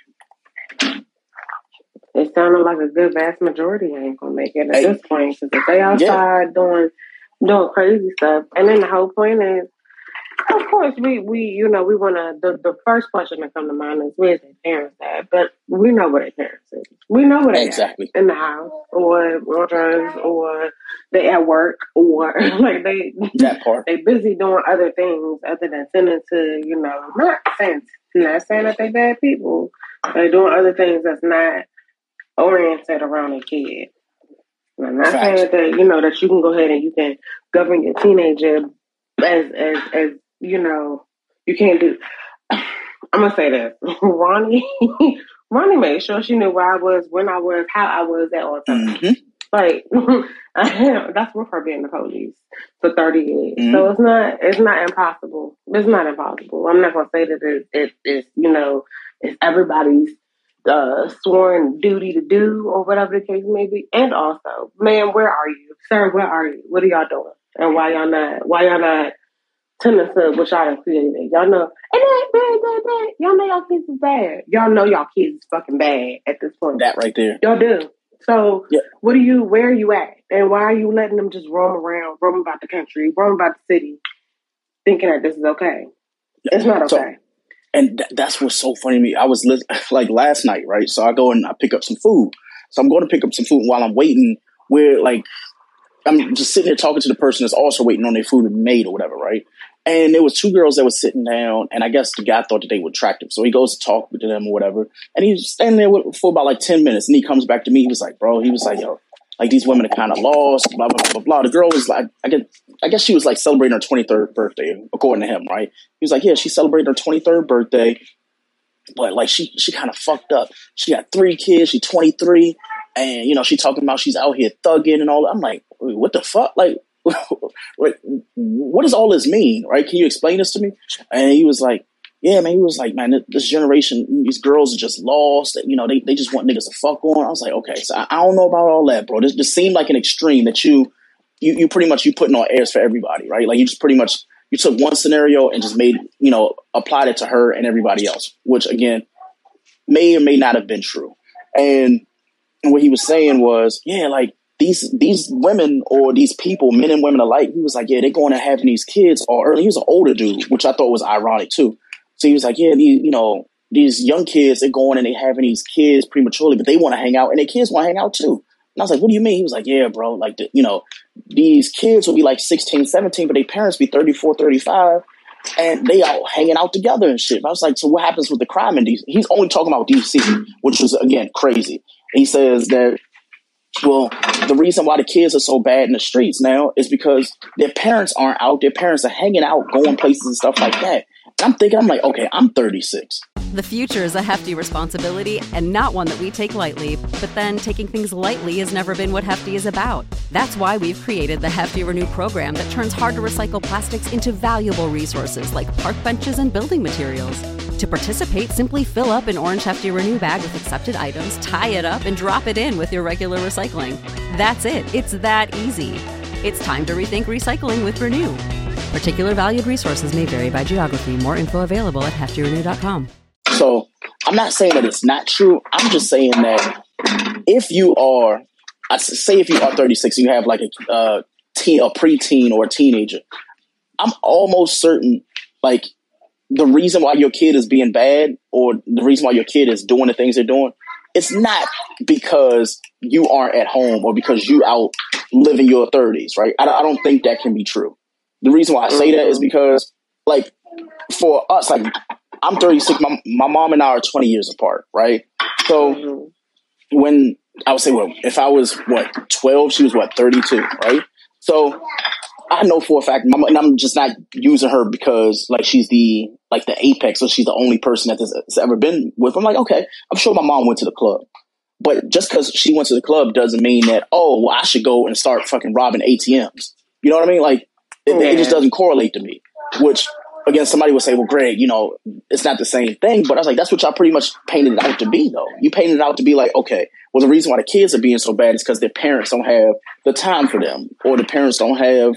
It sounded like a good vast majority ain't gonna make it at this point. Because if they outside doing crazy stuff, and then the whole point is, of course, we want to. The first question that comes to mind is, where's their parents at? But we know where their parents is. We know where they at, in the house, or drugs, or they at work, or like they busy doing other things other than sending to not saying that they bad people. They're doing other things that's not oriented around a kid. I'm not saying that that you can go ahead and you can govern your teenager as you can't do. I'm gonna say this. Ronnie made sure she knew where I was, when I was, how I was at all times. Mm-hmm. Like that's with her being the police for 30 years. Mm-hmm. So it's not impossible. It's not impossible. I'm not gonna say that it's everybody's sworn duty to do or whatever the case may be. And also, man, where are you? Sir, where are you? What are y'all doing? And why y'all not telling us what y'all have created? Y'all know, and bad. Y'all know y'all kids is bad. Y'all know y'all kids is fucking bad at this point. That right there. Y'all do. So, where are you at? And why are you letting them just roam about the country, roam about the city, thinking that this is okay? It's not okay. And that's what's so funny to me. I was like last night, right? So I go and I pick up some food. So I'm going to pick up some food, and while I'm waiting, I'm just sitting there talking to the person that's also waiting on their food to be made or whatever, right? And there was two girls that were sitting down, and I guess the guy thought that they were attractive. So he goes to talk to them or whatever. And he was standing there for about like 10 minutes. And he comes back to me. He was like, yo, like these women are kind of lost, blah, blah, blah, blah. The girl was like, I guess she was like celebrating her 23rd birthday, according to him, right? He was like, yeah, she celebrated her 23rd birthday. But like she kind of fucked up. She got 3 kids. She's 23. And, she talking about she's out here thugging and all that. I'm like, what the fuck? Like, what does all this mean, right? Can you explain this to me? And he was like, yeah, man. He was like, man, this generation, these girls are just lost. They just want niggas to fuck on. I was like, okay, so I don't know about all that, bro. This seemed like an extreme that you pretty much you putting on airs for everybody, right? Like you just pretty much you took one scenario and just made applied it to her and everybody else, which again may or may not have been true. And what he was saying was, yeah, like these women or these people, men and women alike, he was like, yeah, they're going to having these kids all early. He was an older dude, which I thought was ironic too. So he was like, yeah, these young kids, they're going and they having these kids prematurely, but they want to hang out and their kids want to hang out too. And I was like, what do you mean? He was like, yeah, bro, like, these kids will be like 16, 17, but their parents be 34, 35, and they all hanging out together and shit. I was like, so what happens with the crime in DC? He's only talking about DC, which was, again, crazy. He says that, well, the reason why the kids are so bad in the streets now is because their parents aren't out. Their parents are hanging out, going places and stuff like that. And I'm like, okay, I'm 36. The future is a hefty responsibility and not one that we take lightly. But then taking things lightly has never been what Hefty is about. That's why we've created the Hefty Renew program that turns hard-to-recycle plastics into valuable resources like park benches and building materials. To participate, simply fill up an orange Hefty Renew bag with accepted items, tie it up, and drop it in with your regular recycling. That's it. It's that easy. It's time to rethink recycling with Renew. Particular valued resources may vary by geography. More info available at heftyrenew.com. So I'm not saying that it's not true. I'm just saying that if you are I say if you are 36 and you have like a preteen or a teenager, I'm almost certain like the reason why your kid is being bad or the reason why your kid is doing the things they're doing, it's not because you aren't at home or because you out living your 30s, right? I don't think that can be true. The reason why I say that is because, like, for us, like, I'm 36. My mom and I are 20 years apart, right? So when I would say, well, if I was 12, she was 32, right? So I know for a fact, and I'm just not using her because like she's the apex, or she's the only person that has ever been with. I'm like, okay, I'm sure my mom went to the club, but just because she went to the club doesn't mean that, oh, well, I should go and start fucking robbing ATMs. You know what I mean? Like it just doesn't correlate to me. Which again, somebody would say, well, Greg, it's not the same thing. But I was like, that's what y'all pretty much painted it out to be, though. You painted it out to be like, okay, well, the reason why the kids are being so bad is because their parents don't have the time for them, or the parents don't have,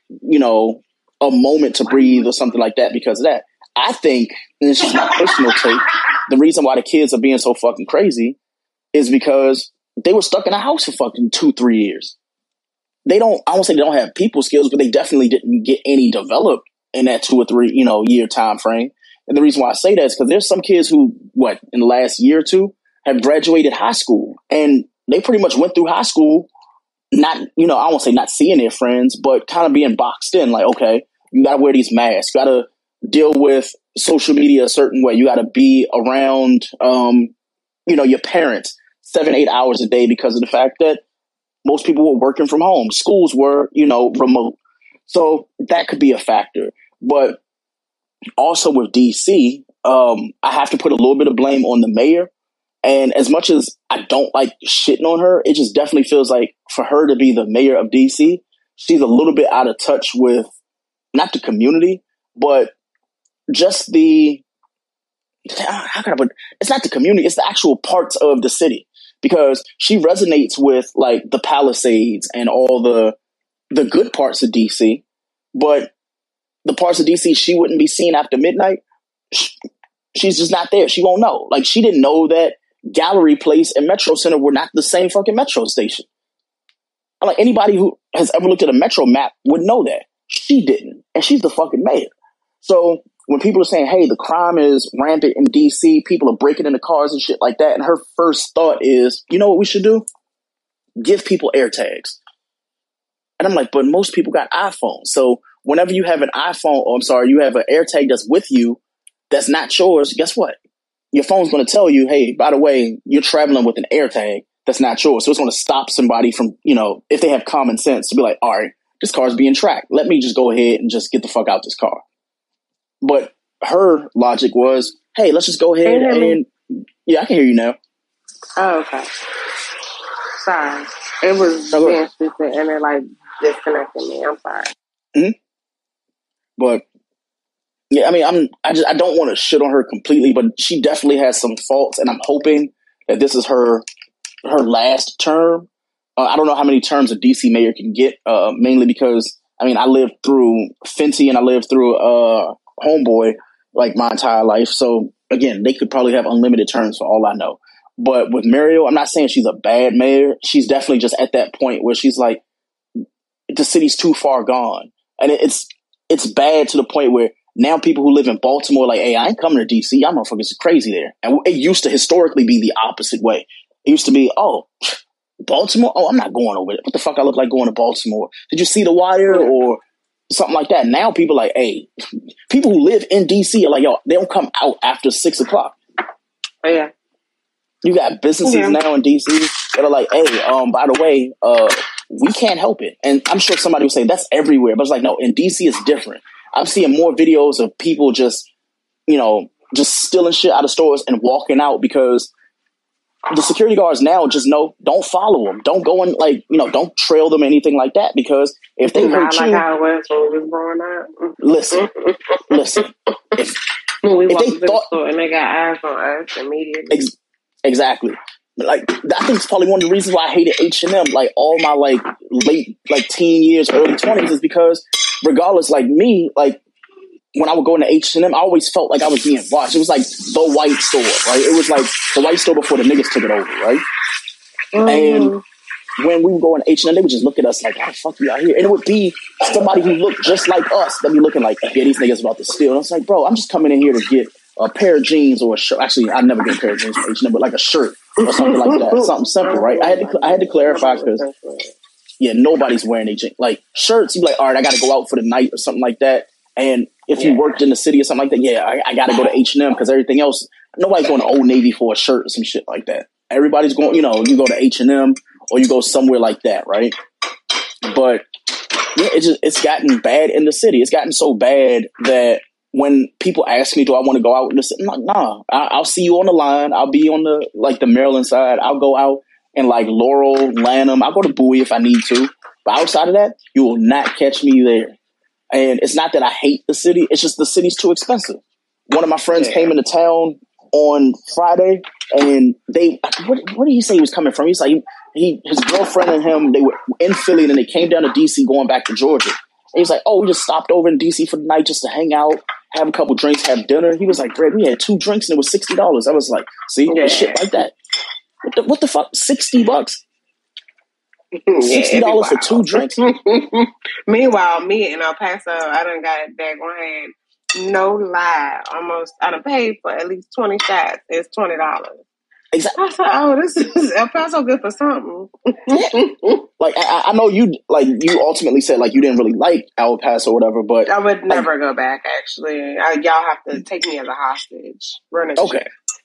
a moment to breathe or something like that because of that. I think, and this is my personal take, the reason why the kids are being so fucking crazy is because they were stuck in a house for fucking 2-3 years. I won't say they don't have people skills, but they definitely didn't get any developed in that 2 or 3, year time frame. And the reason why I say that is because there's some kids who, in the last year or two, have graduated high school, and they pretty much went through high school not, I won't say not seeing their friends, but kind of being boxed in. Like, okay, you got to wear these masks. You got to deal with social media a certain way. You got to be around, your parents 7-8 hours a day because of the fact that most people were working from home. Schools were, remote. So that could be a factor. But also with DC, I have to put a little bit of blame on the mayor. And as much as I don't like shitting on her, it just definitely feels like for her to be the mayor of DC, she's a little bit out of touch with not the community, but just how can I put it? It's not the community, it's the actual parts of the city. Because she resonates with like the Palisades and all the good parts of DC, but the parts of DC she wouldn't be seeing after midnight, she's just not there. She won't know. Like, she didn't know that Gallery Place and Metro Center were not the same fucking metro station. Like, anybody who has ever looked at a metro map would know that. She didn't. And she's the fucking mayor. So when people are saying, hey, the crime is rampant in DC, people are breaking into cars and shit like that, and her first thought is, you know what we should do? Give people AirTags. And I'm like, but most people got iPhones. So whenever you have an iPhone, you have an AirTag that's with you, that's not yours, guess what? Your phone's going to tell you, hey, by the way, you're traveling with an AirTag that's not yours. So it's going to stop somebody from, if they have common sense, to be like, all right, this car's being tracked. Let me just go ahead and just get the fuck out this car. But her logic was, hey, let's just go ahead and... Yeah, I can hear you now. Oh, okay. Sorry. It was being stupid and it like disconnected me. I'm sorry. Mm-hmm. But... yeah, I mean, I don't want to shit on her completely, but she definitely has some faults, and I'm hoping that this is her last term. I don't know how many terms a DC mayor can get, mainly because, I mean, I lived through Fenty and I lived through Homeboy like my entire life. So again, they could probably have unlimited terms for all I know. But with Muriel, I'm not saying she's a bad mayor. She's definitely just at that point where she's like, the city's too far gone, and it's bad to the point where now people who live in Baltimore, like, hey, I ain't coming to DC. Y'all motherfuckers are crazy there. And it used to historically be the opposite way. It used to be, oh, Baltimore? Oh, I'm not going over there. What the fuck I look like going to Baltimore? Did you see The Wire or something like that? Now people are like, hey, people who live in DC are like, yo, they don't come out after 6 o'clock. Oh, yeah. You got businesses now in DC that are like, hey, by the way, we can't help it. And I'm sure somebody would say that's everywhere. But it's like, no, in DC it's different. I'm seeing more videos of people just stealing shit out of stores and walking out because the security guards now just know, don't follow them. Don't go and don't trail them or anything like that, because if they hurt you. Not like how it was when we was growing up. Listen. If they thought. And they got eyes on us immediately. Exactly. Like, I think it's probably one of the reasons why I hated H&M, like, all my, like, late, like, teen years, early 20s, is because regardless, like, me, like, when I would go into H&M, I always felt like I was being watched. It was like the white store, right? It was like the white store before the niggas took it over, right? And when we would go in H&M, they would just look at us like, "How the fuck you out here?" And it would be somebody who looked just like us that be looking like, "Yeah, these niggas about to steal." And I was like, "Bro, I'm just coming in here to get a pair of jeans or a shirt." Actually, I never get a pair of jeans from H&M, but like a shirt or something like that, something simple, right? I had to clarify because nobody's wearing a jeans. Like shirts, you be like, all right, I got to go out for the night or something like that. And if you worked in the city or something like that, I got to go to H&M because everything else, nobody's going to Old Navy for a shirt or some shit like that. Everybody's going, you go to H&M or you go somewhere like that, right? But yeah, it's gotten bad in the city. It's gotten so bad that when people ask me, do I want to go out in the city? I'm like, nah, I'll see you on the line. I'll be on the Maryland side. I'll go out in like Laurel, Lanham. I'll go to Bowie if I need to. But outside of that, you will not catch me there. And it's not that I hate the city. It's just the city's too expensive. One of my friends came into town on Friday, and what did he say he was coming from? He's like, his girlfriend and him, they were in Philly, and then they came down to D.C. going back to Georgia. And he's like, oh, we just stopped over in D.C. for the night just to hang out, have a couple drinks, have dinner. He was like, Greg, we had 2 drinks, and it was $60. I was like, see, shit like that. What the fuck? $60? $60 for 2 drinks? Meanwhile, me in El Paso, I done got it back on hand. No lie. Almost, I done paid for at least 20 shots. It's $20. Exactly. I said, oh, this is El Paso good for something. Like, I know you ultimately said, like, you didn't really like El Paso or whatever, but... I would never go back, actually. Y'all have to take me as a hostage. Okay.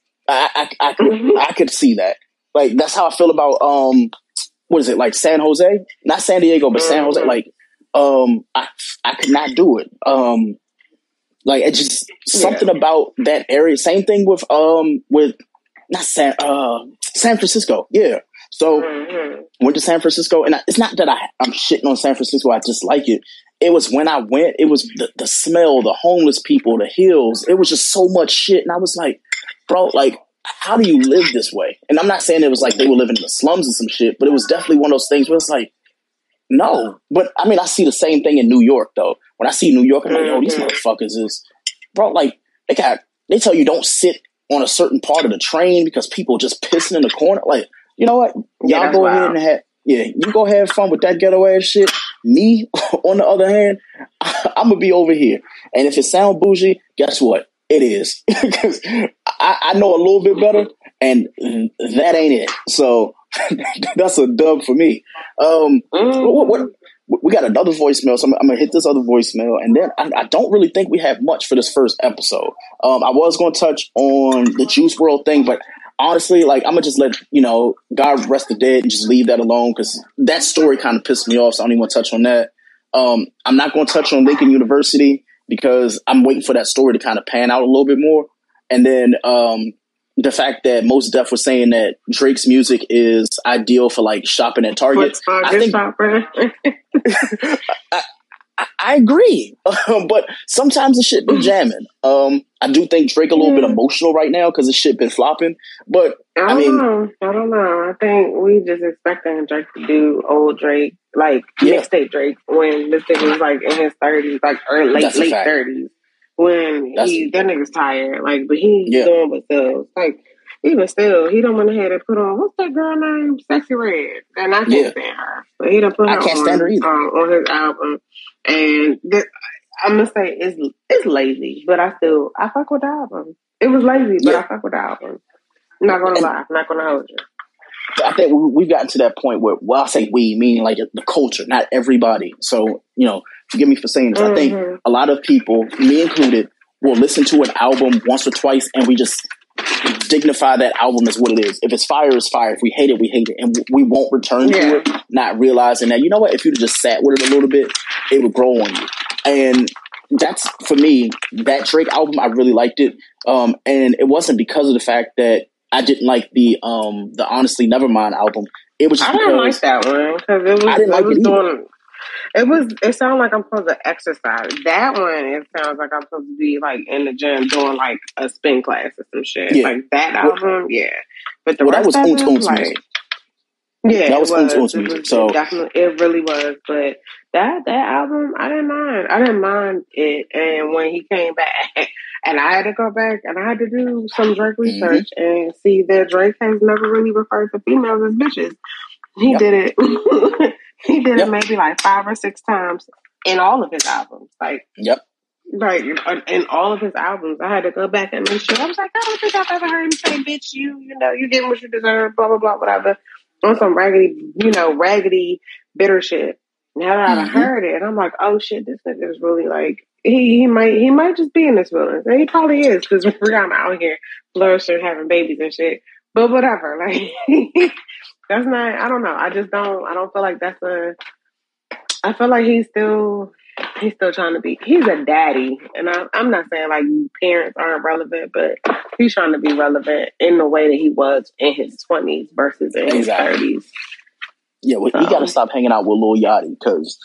I could see that. Like, that's how I feel about, what is it, like San Jose? Not San Diego, but San Jose. Like, I could not do it. Like, it's just something about that area. Same thing with not San Francisco. Yeah. So went to San Francisco, and it's not that I'm shitting on San Francisco. I just like it. It was when I went, it was the smell, the homeless people, the hills. It was just so much shit. And I was like, bro, like, how do you live this way? And I'm not saying it was like they were living in the slums or some shit, but it was definitely one of those things where it's like, no. But I mean, I see the same thing in New York, though. When I see New York, I'm like, yo, these motherfuckers is, bro, like, they tell you don't sit on a certain part of the train because people just pissing in the corner. Like, you know what? Y'all go ahead and you go have fun with that ghetto ass shit. Me, on the other hand, I'm going to be over here. And if it sound bougie, guess what? It is. Because I know a little bit better, and that ain't it. So that's a dub for me. We got another voicemail, so I'm going to hit this other voicemail, and then I don't really think we have much for this first episode. I was going to touch on the Juice WRLD thing, but honestly, like, I'm going to just let, God rest the dead and just leave that alone, because that story kind of pissed me off, so I don't even want to touch on that. I'm not going to touch on Lincoln University because I'm waiting for that story to kind of pan out a little bit more. And then the fact that Mos Def was saying that Drake's music is ideal for like shopping at Target. I agree, but sometimes the shit be jamming. I do think Drake a little bit emotional right now because the shit been flopping. But I don't know. I think we just expecting Drake to do old Drake, like mixtape Drake, when this thing was like in his 30s, like late 30s. When that nigga's tired, like, but he's doing what stuff. Like, even still, he don't want to have to put on, what's that girl name? Sexy Red. And I can't stand her. But he don't put her on his album. And I'm going to say it's lazy, but I fuck with the album. It was lazy, but I fuck with the album. I'm not going to lie. I'm not going to hold you. I think we've gotten to that point where, well, I say we, meaning like the culture, not everybody. So, forgive me for saying this. I think a lot of people, me included, will listen to an album once or twice and we just dignify that album as what it is. If it's fire, it's fire. If we hate it, we hate it. And we won't return to it, not realizing that, you know what, if you'd just sat with it a little bit, it would grow on you. And that's, for me, that Drake album, I really liked it. And it wasn't because of the fact that I didn't like the Honestly Nevermind album. It was just I didn't like that one because it sounded like I'm supposed to exercise. That one, it sounds like I'm supposed to be like in the gym doing like a spin class or some shit. Yeah. Like that album, But the rest that was of them, music. Yeah, that was music. So definitely, it really was. But that album, I didn't mind it. And when he came back, and I had to go back and I had to do some Drake research and see that Drake has never really referred to females as bitches. He did it. He did it maybe like 5 or 6 times in all of his albums. Like, like in all of his albums, I had to go back and make sure. I was like, I don't think I've ever heard him say, "Bitch, you know, you get what you deserve." Blah blah blah, whatever. On some raggedy, bitter shit. Now that I've heard it, I'm like, oh shit, this nigga is really like he might just be in this villain. And he probably is because I'm out here flourishing, having babies and shit. But whatever, like that's not. I don't know. I don't feel like that's a. I feel like he's still trying to be. He's a daddy, and I'm not saying like parents aren't relevant, but he's trying to be relevant in the way that he was in his 20s versus in his 30s. Yeah, well, you got to stop hanging out with Lil Yachty because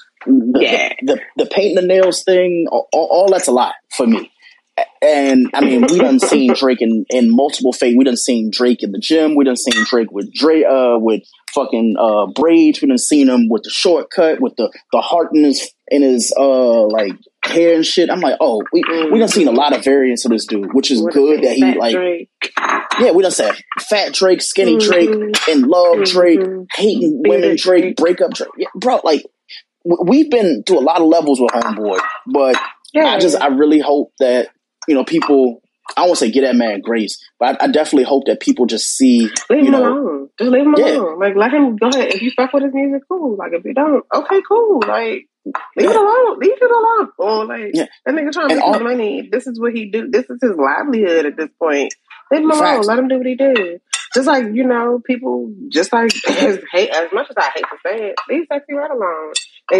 the painting the nails thing, all that's a lot for me. And I mean, we done seen Drake in multiple phases. We done seen Drake in the gym. We done seen Drake with with fucking braids. We done seen him with the shortcut, with the heart in his like hair and shit. I'm like, oh, we done seen a lot of variants of this dude, which is good that he like. Drake. Yeah, we done said fat Drake, skinny Drake, in love Drake, hating women Drake, breakup Drake. Yeah, bro, like we've been through a lot of levels with Homeboy, but I really hope that. You know, people, I won't say get that man grace, but I definitely hope that people just see, leave him alone. Just leave him alone. Like, let him go ahead. If you fuck with his music, cool. Like, if you don't, okay, cool. Like, leave it alone. Leave it alone. Or, like, that nigga trying to make some money. This is what he do. This is his livelihood at this point. Leave him alone. Let him do what he did. Just like, you know, people, just like, as much as I hate to say it, leave Sexy Red alone.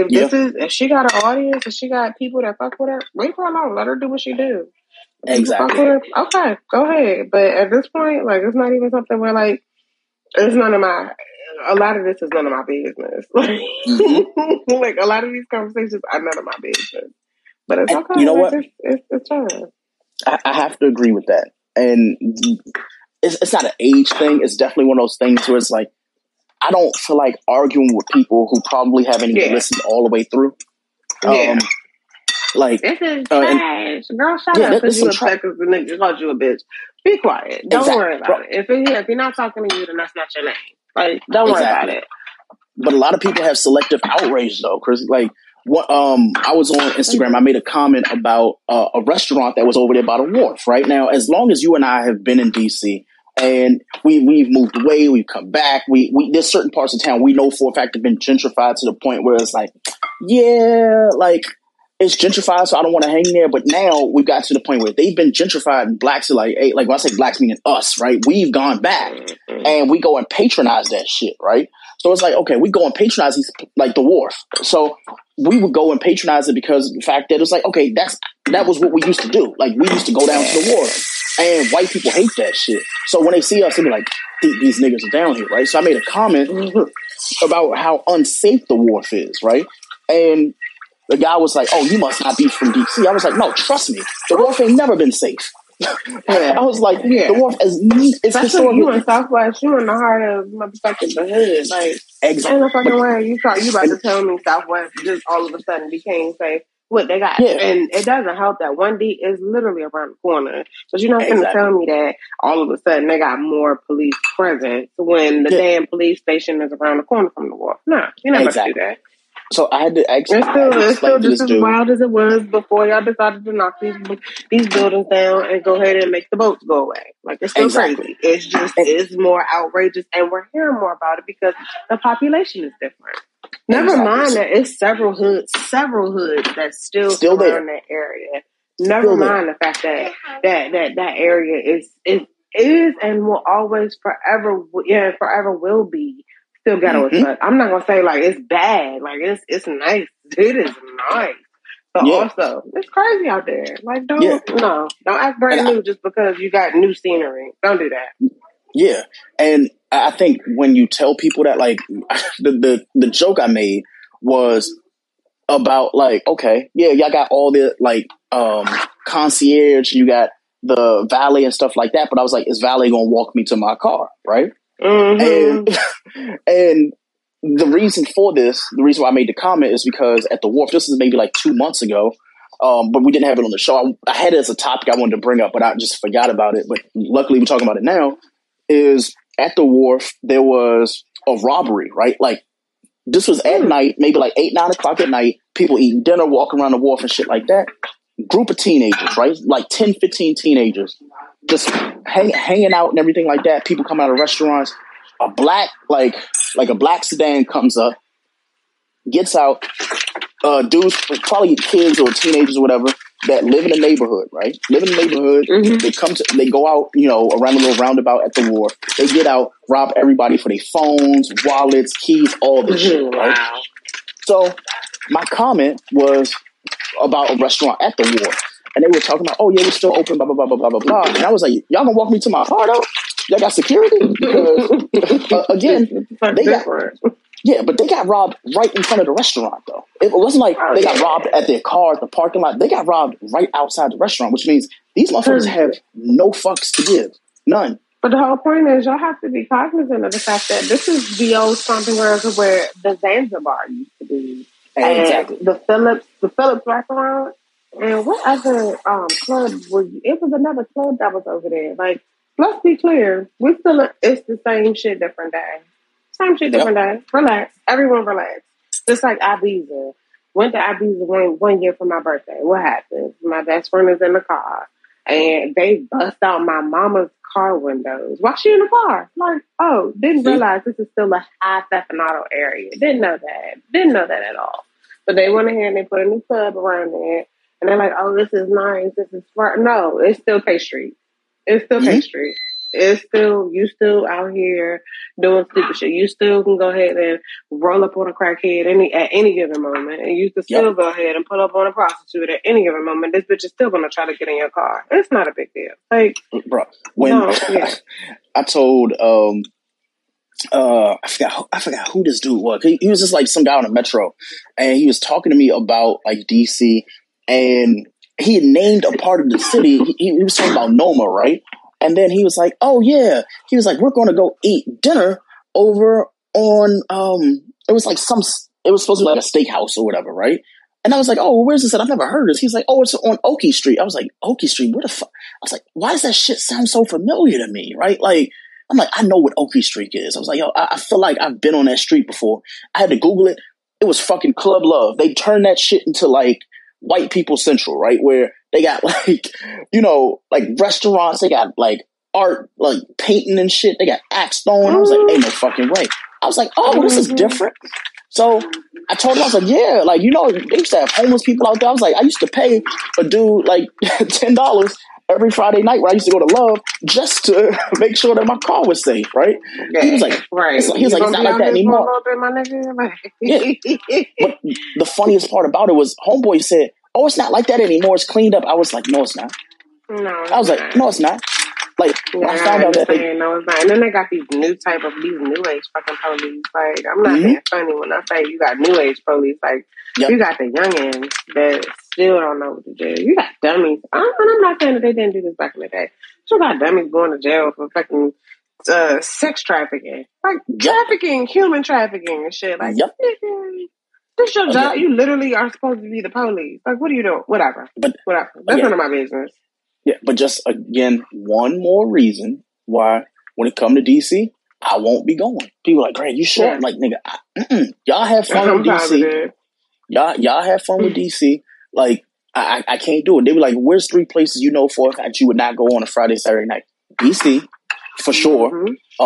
If she got an audience, if she got people that fuck with her, leave her alone. Let her do what she do. Exactly. Okay, go ahead. But at this point, like, it's not even something where, like, it's none of my. A lot of this is none of my business. Like a lot of these conversations are none of my business. But it's okay. You know what? It's fine. I have to agree with that, and it's not an age thing. It's definitely one of those things where it's like I don't feel like arguing with people who probably haven't even listened all the way through. Like this is trash. Girl, shut up because you upset because the nigga called you a bitch. Be quiet. Don't worry about it. If you're not talking to you, then that's not your name. Like, don't worry about it. But a lot of people have selective outrage though, Chris. Like what I was on Instagram, I made a comment about a restaurant that was over there by the wharf. Right now, as long as you and I have been in DC and we've moved away, we've come back, we there's certain parts of town we know for a fact have been gentrified to the point where it's like, like it's gentrified, so I don't want to hang there. But now we've got to the point where they've been gentrified, and blacks are like when I say blacks, meaning us, right? We've gone back and we go and patronize that shit, right? So it's like, okay, we go and patronize these, like the wharf. So we would go and patronize it because of the fact that it's like, okay, that was what we used to do. Like we used to go down to the wharf, and white people hate that shit. So when they see us, they be like, these niggas are down here, right? So I made a comment about how unsafe the wharf is, right? And the guy was like, oh, you must not be from DC. I was like, no, trust me. The wharf ain't never been safe. I was like, the wharf is historically. You in Southwest, you in the heart of motherfucking the hood. Like, exactly. Ain't no fucking way you about to tell me Southwest just all of a sudden became safe. What they got. And it doesn't help that 1D is literally around the corner. But you're not going to tell me that all of a sudden they got more police presence when the damn police station is around the corner from the wharf. No, you're not going to do that. So I had to actually. It's still just as wild as it was before y'all decided to knock these buildings down and go ahead and make the boats go away. Like, it's still crazy. It's just it's more outrageous, and we're hearing more about it because the population is different. Never mind that it's several hoods that's still around that area. Never mind the fact that that area is and will always forever will be. Still ghetto as fuck. I'm not gonna say like it's bad. Like it's nice. It is nice. But also, it's crazy out there. Like don't act brand new just because you got new scenery. Don't do that. Yeah, and I think when you tell people that, like the joke I made was about like, okay, y'all got all the like concierge, you got the valet and stuff like that. But I was like, is valet gonna walk me to my car, right? And the reason for this, the reason why I made the comment is because at the wharf, this is maybe like 2 months ago, but we didn't have it on the show. I had it as a topic I wanted to bring up, but I just forgot about it. But luckily we're talking about it now, is at the wharf, there was a robbery, right? Like, this was at night, maybe like 8, 9 o'clock at night. People eating dinner, walking around the wharf and shit like that. Group of teenagers, right? Like 10, 15 teenagers just hanging out and everything like that. People come out of restaurants. A black, like a black sedan comes up, gets out. Dudes, probably kids or teenagers or whatever, that live in the neighborhood, right? Live in the neighborhood. Mm-hmm. They go out, around a little roundabout at the wharf. They get out, rob everybody for their phones, wallets, keys, all this shit, right? Wow. So my comment was about a restaurant at the wharf. And they were talking about, oh yeah, we're still open, blah, blah, blah, blah, blah, blah, blah. And I was like, y'all gonna walk me to my car though? Y'all got security? Because, again, but they got robbed right in front of the restaurant, though. It wasn't like they got robbed at their car, at the parking lot. They got robbed right outside the restaurant, which means these motherfuckers have no fucks to give. None. But the whole point is y'all have to be cognizant of the fact that this is the old stomping grounds where the Zanzibar used to be. And exactly. The Phillips restaurant. And what other club it was another club that was over there. Like, let's be clear. It's the same shit, different day. Same shit, different day. Relax. Everyone relax. Just like Ibiza. Went to Ibiza one year for my birthday. What happened? My best friend is in the car. And they bust out my mama's car windows while she in the car. Like, oh, didn't realize this is still a high Stefanato area. Didn't know that at all. But they went ahead and they put a new club around there. And they're like, oh, this is nice. This is smart. No, it's still K Street. It's still K Street. It's still, you still out here doing stupid shit. You still can go ahead and roll up on a crackhead at any given moment. And you can still go ahead and pull up on a prostitute at any given moment. This bitch is still going to try to get in your car. It's not a big deal. Like, bro, when I told, I forgot who this dude was. He was just like some guy on the metro. And he was talking to me about like DC. And he had named a part of the city. He was talking about Noma, right? And then he was like, oh, yeah. He was like, we're going to go eat dinner over on, it was supposed to be like a steakhouse or whatever, right? And I was like, oh, well, where's this at? I've never heard of this. He's like, oh, it's on Oakey Street. I was like, Oakey Street? Where the fuck? I was like, why does that shit sound so familiar to me, right? Like, I'm like, I know what Oakey Street is. I was like, yo, I feel like I've been on that street before. I had to Google it. It was fucking Club Love. They turned that shit into like white people central, right? Where they got like, like restaurants, they got like art, like painting and shit. They got axe throwing. I was like, ain't no fucking way. I was like, oh, this is different. So I told him, I was like, yeah, like, they used to have homeless people out there. I was like, I used to pay a dude like $10 every Friday night when I used to go to Love just to make sure that my car was safe, right? Okay. He was like, it's not like that anymore. Yeah. But the funniest part about it was Homeboy said, oh, it's not like that anymore. It's cleaned up. I was like, no, it's not. No, I was like, no, it's not. Like, when I found out that no, it's not. And then they got these new age fucking police. Like, I'm not being funny when I say you got new age police. Like, you got the youngins that still don't know what to do. You got dummies. I'm not saying that they didn't do this back in the day. You got dummies going to jail for fucking sex trafficking. Like, trafficking, human trafficking and shit. Like, this your job. You literally are supposed to be the police. Like, what are you doing? Whatever. Whatever. That's none of my business. Yeah, but just, again, one more reason why, when it come to DC, I won't be going. People are like, Greg, you sure? Yeah. Like, nigga, y'all have fun with DC. Y'all have fun with DC. Like, I can't do it. They be like, where's 3 places you know for a fact you would not go on a Friday, Saturday night? DC, for sure.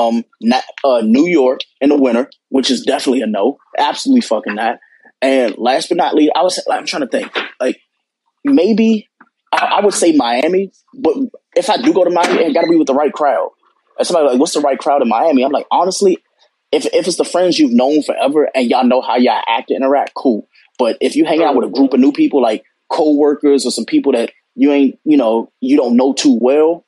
New York in the winter, which is definitely a no. Absolutely fucking not. And last but not least, I'm trying to think. Like, maybe I would say Miami, but if I do go to Miami, it got to be with the right crowd. And somebody like, what's the right crowd in Miami? I'm like, honestly, if it's the friends you've known forever and y'all know how y'all act and interact, cool. But if you hang out with a group of new people, like co-workers or some people that you ain't, you don't know too well,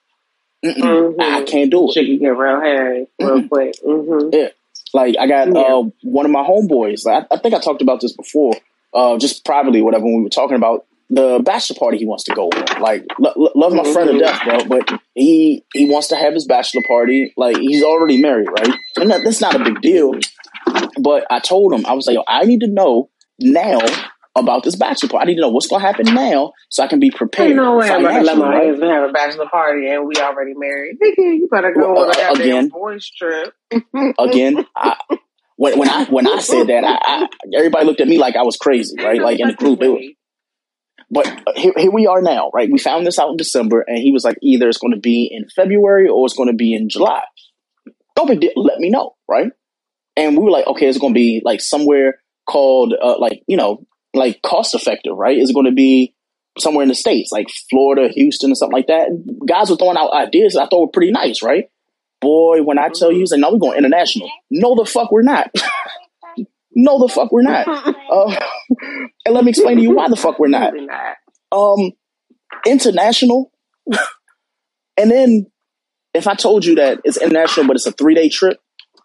I can't do it. Shit can get real hairy real quick. Yeah. Like, I got one of my homeboys. Like, I think I talked about this before, just privately, whatever, when we were talking about the bachelor party he wants to go on. Like, love my friend to death, bro, but he wants to have his bachelor party. Like, he's already married, right? And that's not a big deal. But I told him, I was like, yo, I need to know now about this bachelor party. I need to know what's going to happen now so I can be prepared. Ain't no way I'm going to let my husband have a bachelor party and we already married. Nigga, you better go on a goddamn boys trip. Again, when I said that, I everybody looked at me like I was crazy, right? Like in the group. But here we are now, right? We found this out in December, and he was like, either it's going to be in February or it's going to be in July. No big deal. Let me know, right? And we were like, okay, it's going to be like somewhere called like cost effective, right? Is it going to be somewhere in the States, like Florida, Houston, or something like that? And guys were throwing out ideas that I thought were pretty nice, right? Boy, when I tell you, he's like, no, we're going international. No, the fuck we're not. No, the fuck we're not. And let me explain to you why the fuck we're not. International. And then if I told you that it's international, but it's a 3-day trip.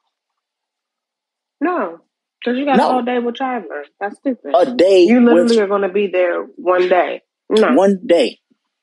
No, because you got a whole day with travelers. That's stupid. A day. You literally are going to be there one day. No. One day.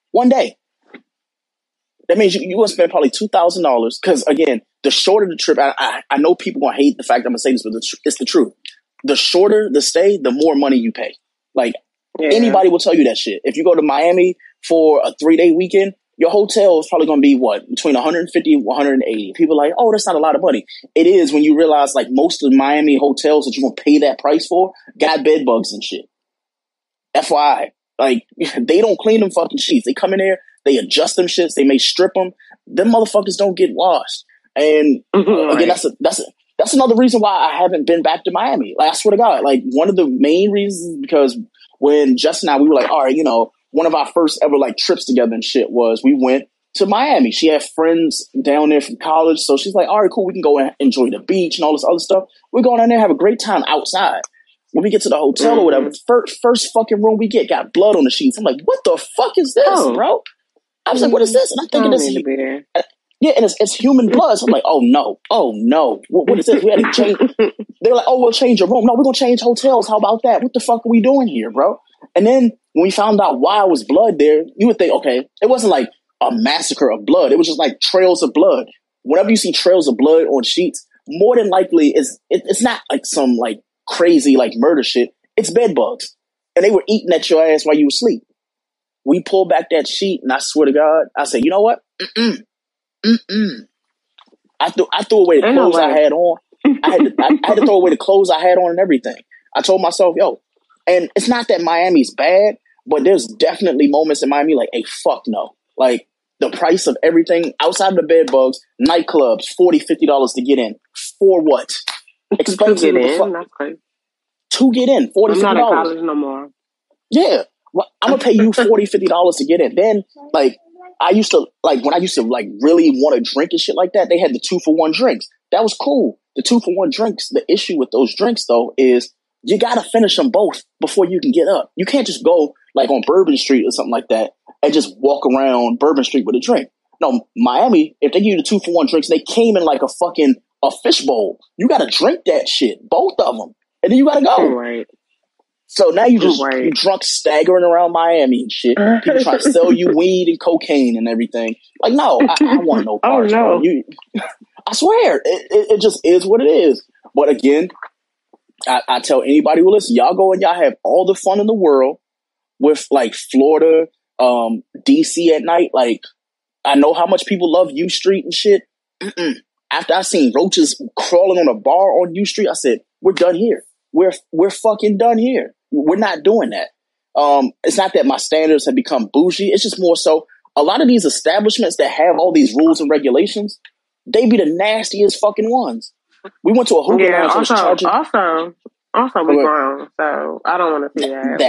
That means you're going to spend probably $2,000. Because again, the shorter the trip, I know people going to hate the fact I'm going to say this, but it's the truth. The shorter the stay, the more money you pay. Like anybody will tell you that shit. If you go to Miami for a 3-day weekend, your hotel is probably going to be between $150 and $180. People are like, oh, that's not a lot of money. It is when you realize like most of the Miami hotels that you're going to pay that price for got bed bugs and shit. FYI, like they don't clean them fucking sheets. They come in there, they adjust them shits, they may strip them. Them motherfuckers don't get washed. And again, that's another reason why I haven't been back to Miami. Like I swear to God, like one of the main reasons is because when Justin and I, we were like, all right, one of our first ever like trips together and shit was we went to Miami. She had friends down there from college. So she's like, all right, cool. We can go and enjoy the beach and all this other stuff. We're going down there, have a great time outside. When we get to the hotel or whatever, first fucking room we got blood on the sheets. I'm like, what the fuck is this, bro? I was like, what is this? And I'm thinking this is, yeah, and it's human blood. So I'm like, oh no. What is this? We had to change. They're like, oh, we'll change your room. No, we're going to change hotels. How about that? What the fuck are we doing here, bro? And then when we found out why it was blood there, you would think, okay, it wasn't like a massacre of blood. It was just like trails of blood. Whenever you see trails of blood on sheets, more than likely it's not like some like crazy like murder shit. It's bed bugs. And they were eating at your ass while you were asleep. We pulled back that sheet, and I swear to God, I said, you know what? I threw away the clothes I had on. I had to throw away the clothes I had on and everything. I told myself, yo, and it's not that Miami's bad, but there's definitely moments in Miami like, hey, fuck no. Like the price of everything outside of the bed bugs, nightclubs, $40, $50 to get in. For what? Expensive. That's crazy. To get in, $40, $50. I'm not in college no more. Yeah. Well, I'm gonna pay you $40, $50 to get in. Then, like, I used to like really want to drink and shit like that. They had the 2-for-1 drinks. That was cool. The 2-for-1 drinks. The issue with those drinks though is you gotta finish them both before you can get up. You can't just go like on Bourbon Street or something like that and just walk around Bourbon Street with a drink. No, Miami, if they give you the 2-for-1 drinks, they came in like a fishbowl. You gotta drink that shit, both of them, and then you gotta go. Right. So now you drunk staggering around Miami and shit. People trying to sell you weed and cocaine and everything. Like, no, I want no parts. Oh, no. I swear, it just is what it is. But again, I tell anybody who listen, y'all go and y'all have all the fun in the world with like Florida, DC at night. Like, I know how much people love U Street and shit. After I seen roaches crawling on a bar on U Street, I said, we're done here. We're fucking done here. We're not doing that. It's not that my standards have become bougie. It's just more so a lot of these establishments that have all these rules and regulations, they be the nastiest fucking ones. We went to a hookah lounge and was charging. Also, we're grown, so I don't want to see that.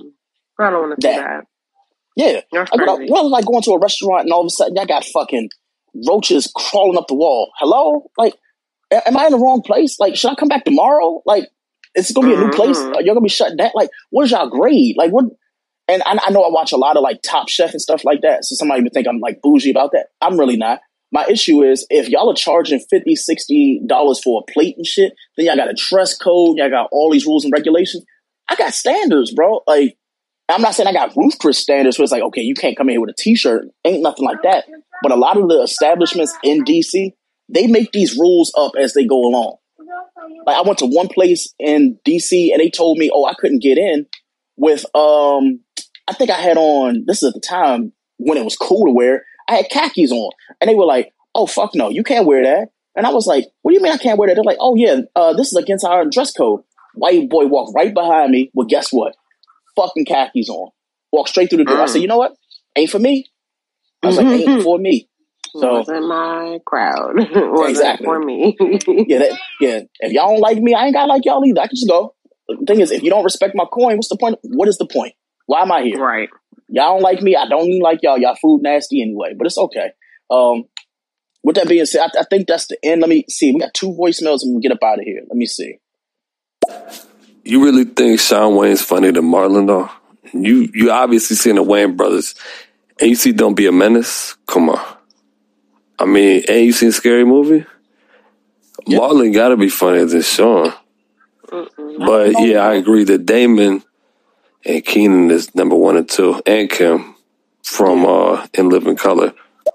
I don't want to see that. Yeah. Well, like going to a restaurant and all of a sudden y'all got fucking roaches crawling up the wall. Hello? Like, am I in the wrong place? Like, should I come back tomorrow? Like, it's going to be a new place. You're going to be shut down. Like, what is y'all grade? Like, what? And I know I watch a lot of like Top Chef and stuff like that. So somebody would think I'm like bougie about that. I'm really not. My issue is if y'all are charging $50, $60 for a plate and shit, then y'all got a dress code. Y'all got all these rules and regulations. I got standards, bro. Like, I'm not saying I got Ruth Chris standards where it's like, okay, you can't come in here with a t-shirt. Ain't nothing like that. But a lot of the establishments in DC, they make these rules up as they go along. Like I went to one place in DC and they told me, oh, I couldn't get in with, I think I had on, this is at the time when it was cool to wear, I had khakis on. And they were like, oh, fuck no, you can't wear that. And I was like, what do you mean I can't wear that? They're like, oh yeah, this is against our dress code. White boy walked right behind me. Well, guess what? Fucking khakis on. Walked straight through the door. I said, you know what? Ain't for me. I was like, ain't for me. So wasn't my crowd. Wasn't exactly for me. yeah. If y'all don't like me, I ain't gotta like y'all either. I can just go. The thing is, if you don't respect my coin, what's the point? What is the point? Why am I here? Right. Y'all don't like me. I don't even like y'all. Y'all food nasty anyway, but it's okay. With that being said, I think that's the end. Let me see. We got 2 voicemails and we get up out of here. Let me see. You really think Shawn Wayne's funnier than Marlon, though? You obviously seen the Wayne brothers, and you see Don't Be a Menace? Come on. I mean, and you seen Scary Movie? Yep. Marlon gotta be funnier than Shawn. But yeah, I agree that Damon and Keenan is number 1 and 2, and Kim from In Living Color.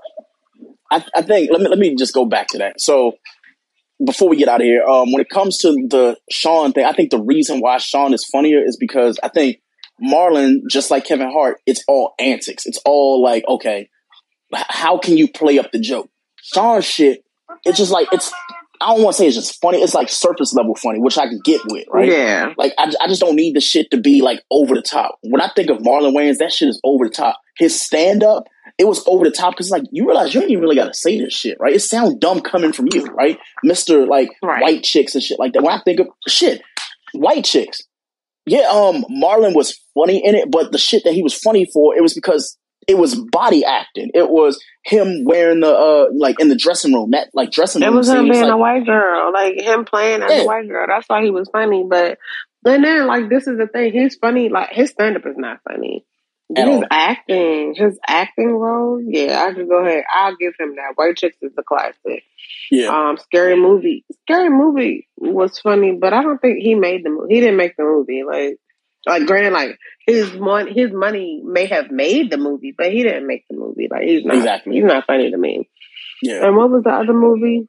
I think let me just go back to that. So before we get out of here, when it comes to the Shawn thing, I think the reason why Shawn is funnier is because I think Marlon, just like Kevin Hart, it's all antics. It's all like, okay, how can you play up the joke? Shawn's shit, it's just like, I don't want to say it's just funny. It's like surface level funny, which I can get with, right? Yeah. Like, I just don't need the shit to be like over the top. When I think of Marlon Wayans, that shit is over the top. His stand up, it was over the top because like you realize you ain't even really got to say this shit, right? It sounds dumb coming from you, right? Mr. like white chicks and shit like that. When I think of shit, white chicks, yeah, Marlon was funny in it, but the shit that he was funny for, it was because it was body acting. It was him wearing the like in the dressing room, that like dressing room. It was him being like, a white girl, like him playing as a white girl. That's why he was funny. But and then like this is the thing, he's funny. Like his stand up is not funny. His acting roles, yeah, I could go ahead. I'll give him that. White Chicks is the classic. Yeah. Scary Movie was funny, but I don't think he made the movie. He didn't make the movie. Like granted, like his money may have made the movie, but he didn't make the movie. Like he's not funny to me. Yeah. And what was the other movie?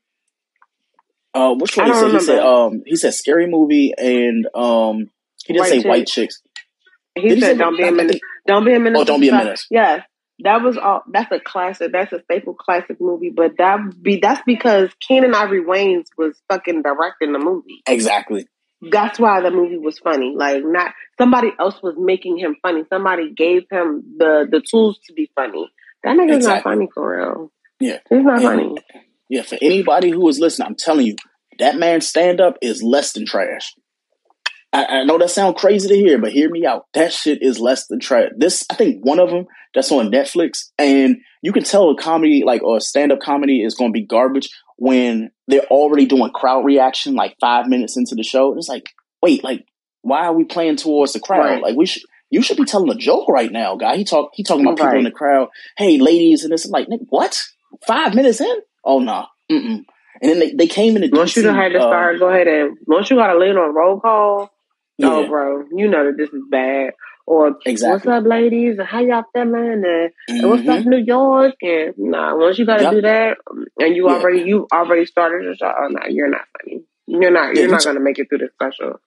Which one? He said Scary Movie, and he didn't say White Chicks. He said Don't Be a Menace. Don't Be a Menace. Oh, Don't Be a Menace. Yes. That was all. That's a classic. That's a staple classic movie. But that's because Keenen Ivory Wayans was fucking directing the movie. Exactly. That's why the movie was funny. Like not somebody else was making him funny. Somebody gave him the tools to be funny. That nigga's not funny for real. Yeah, he's not funny. Yeah, for anybody who is listening, I'm telling you, that man's stand up is less than trash. I know that sounds crazy to hear, but hear me out. That shit is less than trash. I think one of them that's on Netflix, and you can tell a comedy, like, or a stand-up comedy is going to be garbage when they're already doing crowd reaction like 5 minutes into the show. It's like, wait, like, why are we playing towards the crowd? Right. Like, you should be telling a joke right now, guy. He talking about people in the crowd. Hey, ladies, and it's like, what? 5 minutes in? Oh no. And then they came in the once you had to start, go ahead and once you got to lean on roll call. Yeah. Oh, bro, you know that this is bad. Or what's up, ladies? And how y'all feeling? And what's up, New York? And once you got to do that, and you already started the show. Oh no, you're not funny. You're not going to make it through the special.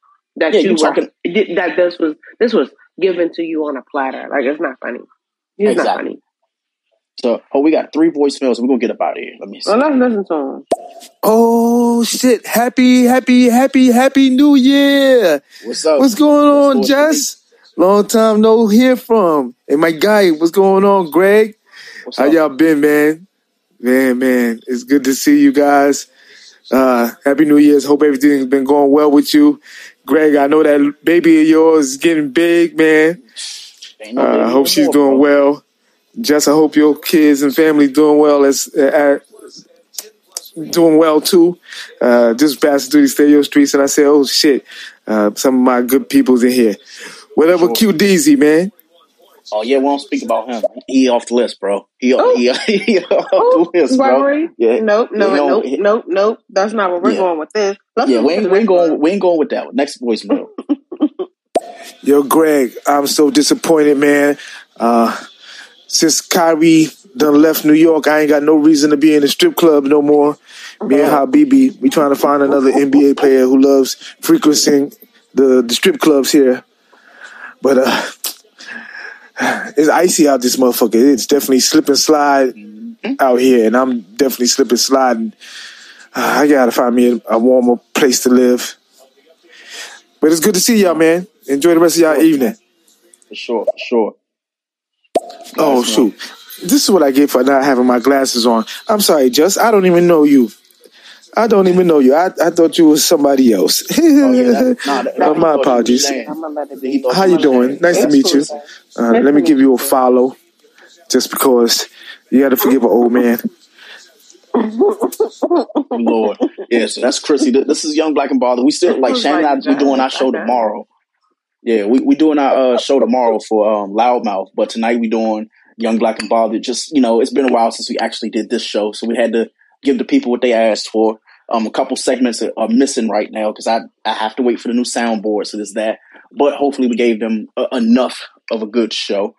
This was given to you on a platter. Like it's not funny. It's not funny. So, we got 3 voicemails. We're going to get up out of here. Let me see. Well, let's listen to them. Oh, shit. Happy New Year. What's up? What's going on, Jess? Long time no hear from. And my guy, what's going on, Greg? How y'all been, man? Man, it's good to see you guys. Happy New Year's. Hope everything's been going well with you. Greg, I know that baby of yours is getting big, man. I hope she's doing well. Jess, I hope your kids and family doing well doing well too. Just passing through the stereo streets and I said, oh shit, some of my good people's in here. Whatever, Q Deezy, man. Oh yeah, we don't speak about him. He off the list, bro. He off the list, bro. Yeah. Nope. That's not where we're going with this. We ain't going with that one. Next voicemail. Yo, Greg, I'm so disappointed, man. Since Kyrie done left New York, I ain't got no reason to be in the strip club no more. Me and Habibi, we trying to find another NBA player who loves frequenting the strip clubs here. But it's icy out this motherfucker. It's definitely slip and slide out here, and I'm definitely slip and sliding. I gotta find me a warmer place to live. But it's good to see y'all, man. Enjoy the rest of y'all evening. For sure. Oh, shoot. This is what I get for not having my glasses on. I'm sorry, Just. I don't even know you. I thought you was somebody else. My apologies. How you doing? Nice to meet you. Let me give you a follow, just because you got to forgive an old man. Lord. Yeah, so that's Chrissy. This is Young Black and Bothered. We still, like, Shannon and I, we doing our show tomorrow. Yeah, we doing our show tomorrow for Loudmouth, but tonight we doing Young Black and Bothered. Just, it's been a while since we actually did this show, so we had to give the people what they asked for. A couple segments are missing right now because I have to wait for the new soundboard, so there's that. But hopefully we gave them enough of a good show.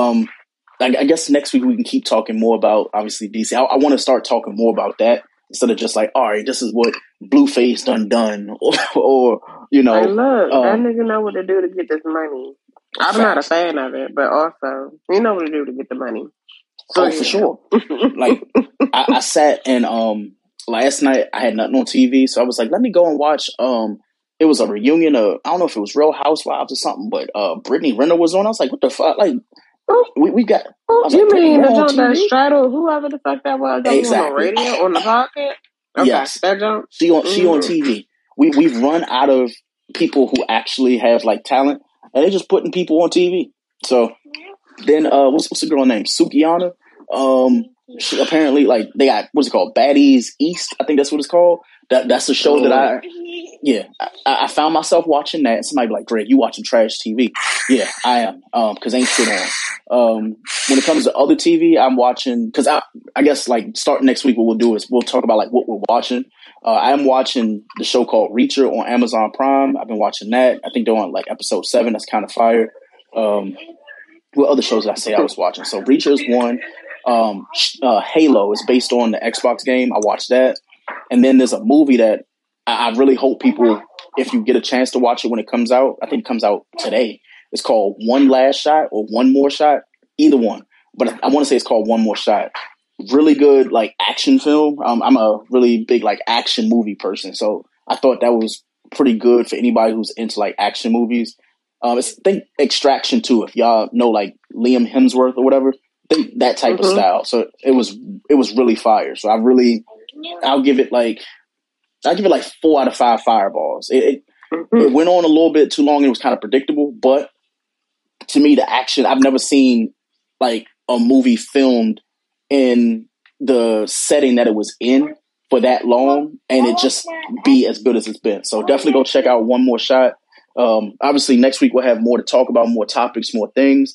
I guess next week we can keep talking more about, obviously, DC. I want to start talking more about that instead of just like, all right, this is what Blueface done, or Hey, look, that nigga know what to do to get this money. I'm not a fan of it, but also, he know what to do to get the money. So, for sure. Like, I sat and last night I had nothing on TV, so I was like, let me go and watch. It was a reunion of, I don't know if it was Real Housewives or something, but Brittany Renner was on. I was like, what the fuck? Like, we got. You mean the jump that straddled whoever the fuck that was? Exactly. On the radio, on the podcast? Okay, yes, that jump. She on TV. We've run out of people who actually have like talent, and they're just putting people on TV. So then, what's the girl name? Sukiyana. She apparently, like, they got, what's it called? Baddies East. I think that's what it's called. That's the show that I found myself watching that. And somebody be like, Greg, you watching trash TV? Yeah, I am. Cause ain't shit on. When it comes to other TV, I'm watching, cause I guess like starting next week, what we'll do is we'll talk about like what we're watching. I'm watching the show called Reacher on Amazon Prime. I've been watching that. I think they're on like episode 7. That's kind of fire. What other shows did I say I was watching? So Reacher is one. Halo is based on the Xbox game. I watched that. And then there's a movie that I really hope people, if you get a chance to watch it when it comes out, I think it comes out today. It's called One Last Shot or One More Shot, either one. But I want to say it's called One More Shot. Really good, like, action film. I'm a really big, like, action movie person. So I thought that was pretty good for anybody who's into, like, action movies. Think Extraction 2, if y'all know, like, Liam Hemsworth or whatever. Think that type of style. So it was really fire. So I'll give it like 4 out of 5 fireballs. It went on a little bit too long. It was kind of predictable, but to me, the action, I've never seen like a movie filmed in the setting that it was in for that long and it just be as good as it's been. So definitely go check out One More Shot. Obviously next week we'll have more to talk about, more topics, more things.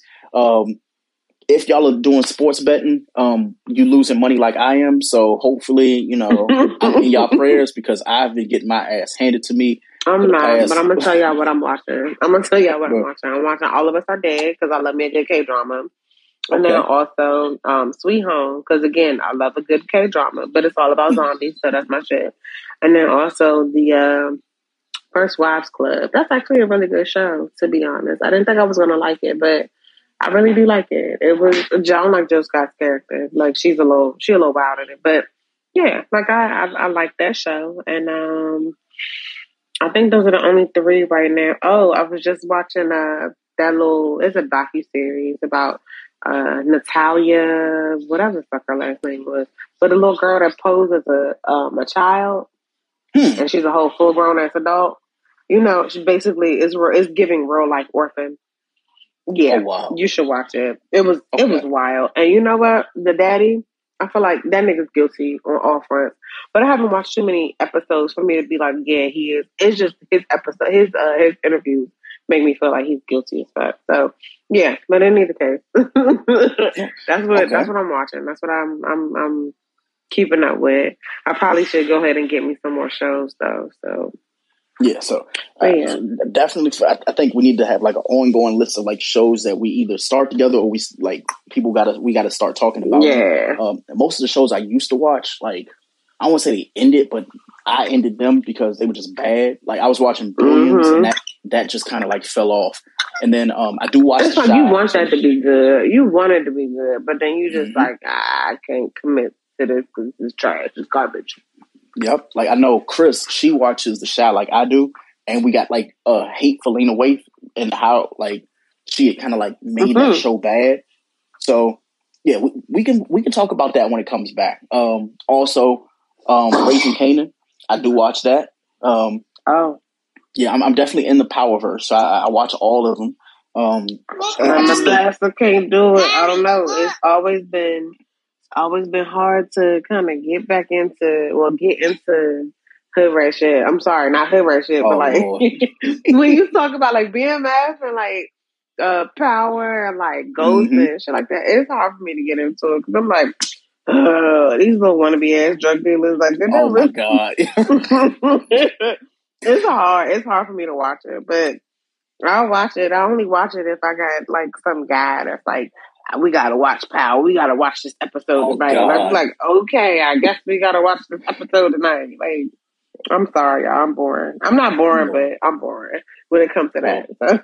If y'all are doing sports betting, you losing money like I am. So hopefully, I'm in y'all prayers because I've been getting my ass handed to me. I'm not, but I'm going to tell y'all what I'm watching. I'm watching All of Us Are Dead because I love me a good K-drama. And then also Sweet Home because, again, I love a good K-drama, but it's all about zombies, so that's my shit. And then also the First Wives Club. That's actually a really good show, to be honest. I didn't think I was going to like it, but I really do like it. It was, I don't like Jill Scott's character. Like, she a little wild in it. But, yeah, like, I like that show. And I think those are the only 3 right now. Oh, I was just watching it's a docuseries about Natalia, whatever the fuck her last name was. But the little girl that posed as a child, and she's a whole full-grown ass adult. She basically is giving real-life Orphan. Yeah, wow. You should watch it. It was wild. And you know what? The daddy, I feel like that nigga's guilty on all fronts. But I haven't watched too many episodes for me to be like, yeah, he is. It's just his episode, his interviews make me feel like he's guilty as fuck. So yeah, but in either case, that's what I'm watching. That's what I'm keeping up with. I probably should go ahead and get me some more shows though. So. Yeah, so definitely, I think we need to have like an ongoing list of like shows that we either start together or we gotta start talking about. Yeah. Most of the shows I used to watch, like I won't say they ended, but I ended them because they were just bad. Like I was watching Billions, and that just kind of like fell off. And then I do watch. It's like you want that to be good. You want it to be good, but then you just like I can't commit to this because it's trash. It's garbage. Yep. Like I know Chris, she watches The Chi like I do, and we got like a hate for Lena Waithe and how like she had kind of like made that show bad. So yeah, we can talk about that when it comes back. Also, Raising Kanan, I do watch that. Yeah, I'm definitely in the Powerverse, so I watch all of them. I'm the best. I can't do it. I don't know. It's always been hard to kind of get into hood rat shit. I'm sorry, not hood rat shit, but like when you talk about like BMF and like Power and like Ghost and shit like that, it's hard for me to get into it because I'm like, these little wannabe ass drug dealers, like they're oh my god. It's hard for me to watch it, but I'll watch it. I only watch it if I got like some guy that's like, we gotta watch Power. We gotta watch this episode tonight. And I'm like, okay, I guess we gotta watch this episode tonight. Like, I'm sorry, y'all. I'm boring. I'm not boring, but I'm boring when it comes to that. So.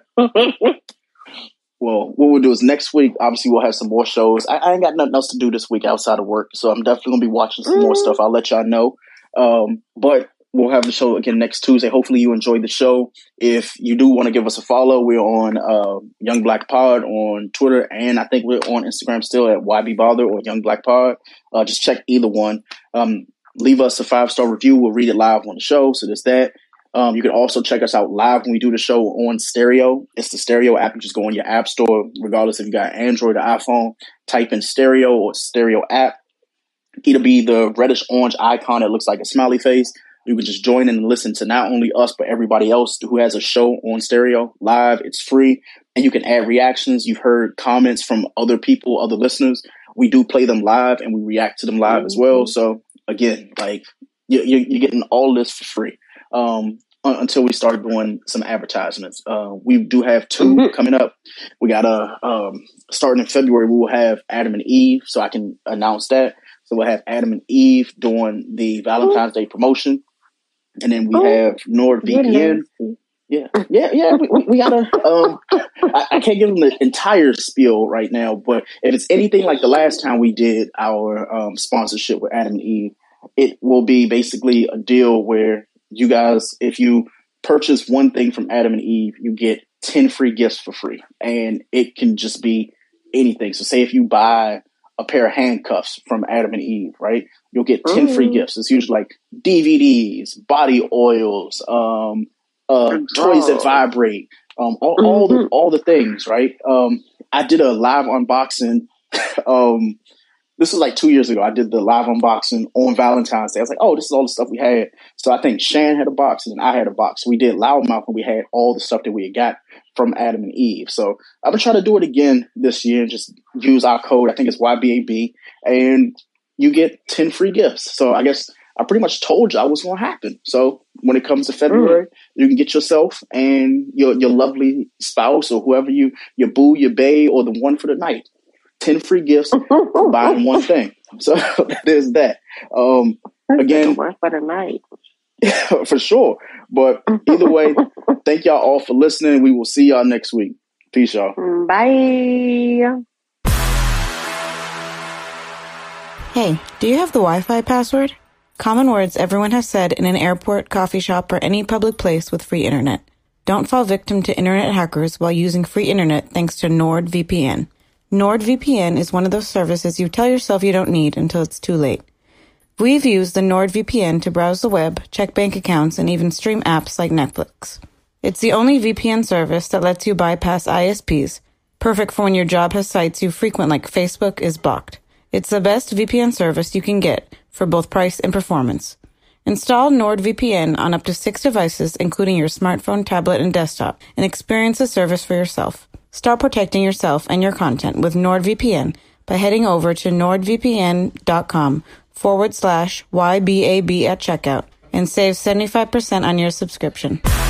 Well, what we'll do is next week, obviously, we'll have some more shows. I ain't got nothing else to do this week outside of work, so I'm definitely gonna be watching some more stuff. I'll let y'all know. But we'll have the show again next Tuesday. Hopefully you enjoyed the show. If you do want to give us a follow, we're on Young Black Pod on Twitter, and I think we're on Instagram still at YB Bother or Young Black Pod. Just check either one. Leave us a 5-star review. We'll read it live on the show, so there's that. You can also check us out live when we do the show on Stereo. It's the Stereo app. You just go on your app store, regardless if you got Android or iPhone, type in Stereo or Stereo app. It'll be the reddish orange icon that looks like a smiley face. You can just join in and listen to not only us, but everybody else who has a show on Stereo live. It's free. And you can add reactions. You've heard comments from other people, other listeners. We do play them live and we react to them live as well. So again, like you're getting all this for free until we start doing some advertisements. We do have 2 coming up. We got starting in February, we will have Adam and Eve. So I can announce that. So we'll have Adam and Eve doing the Valentine's Day promotion. And then we have NordVPN. Yeah. We gotta. I can't give them the entire spiel right now, but if it's anything like the last time we did our sponsorship with Adam and Eve, it will be basically a deal where you guys, if you purchase one thing from Adam and Eve, you get 10 free gifts for free, and it can just be anything. So, say if you buy a pair of handcuffs from Adam and Eve, right? You'll get 10 free gifts. It's usually like DVDs, body oils, toys that vibrate, all the things, right? I did a live unboxing. This was like 2 years ago. I did the live unboxing on Valentine's Day. I was like, oh, this is all the stuff we had. So I think Shan had a box and I had a box. We did Loudmouth and we had all the stuff that we had got from Adam and Eve. So I'm going to try to do it again this year and just use our code. I think it's YBAB. And you get 10 free gifts. So I guess I pretty much told y'all what's going to happen. So when it comes to February, you can get yourself and your lovely spouse or whoever your boo, your bae, or the one for the night. 10 free gifts for buying one thing. So there's that. Again, one for the night. For sure. But either way, thank y'all all for listening. We will see y'all next week. Peace, y'all. Bye. Hey, do you have the Wi-Fi password? Common words everyone has said in an airport, coffee shop, or any public place with free internet. Don't fall victim to internet hackers while using free internet thanks to NordVPN. NordVPN is one of those services you tell yourself you don't need until it's too late. We've used the NordVPN to browse the web, check bank accounts, and even stream apps like Netflix. It's the only VPN service that lets you bypass ISPs, perfect for when your job has sites you frequent like Facebook is blocked. It's the best VPN service you can get for both price and performance. Install NordVPN on up to 6 devices, including your smartphone, tablet, and desktop, and experience the service for yourself. Start protecting yourself and your content with NordVPN by heading over to nordvpn.com/YBAB at checkout and save 75% on your subscription.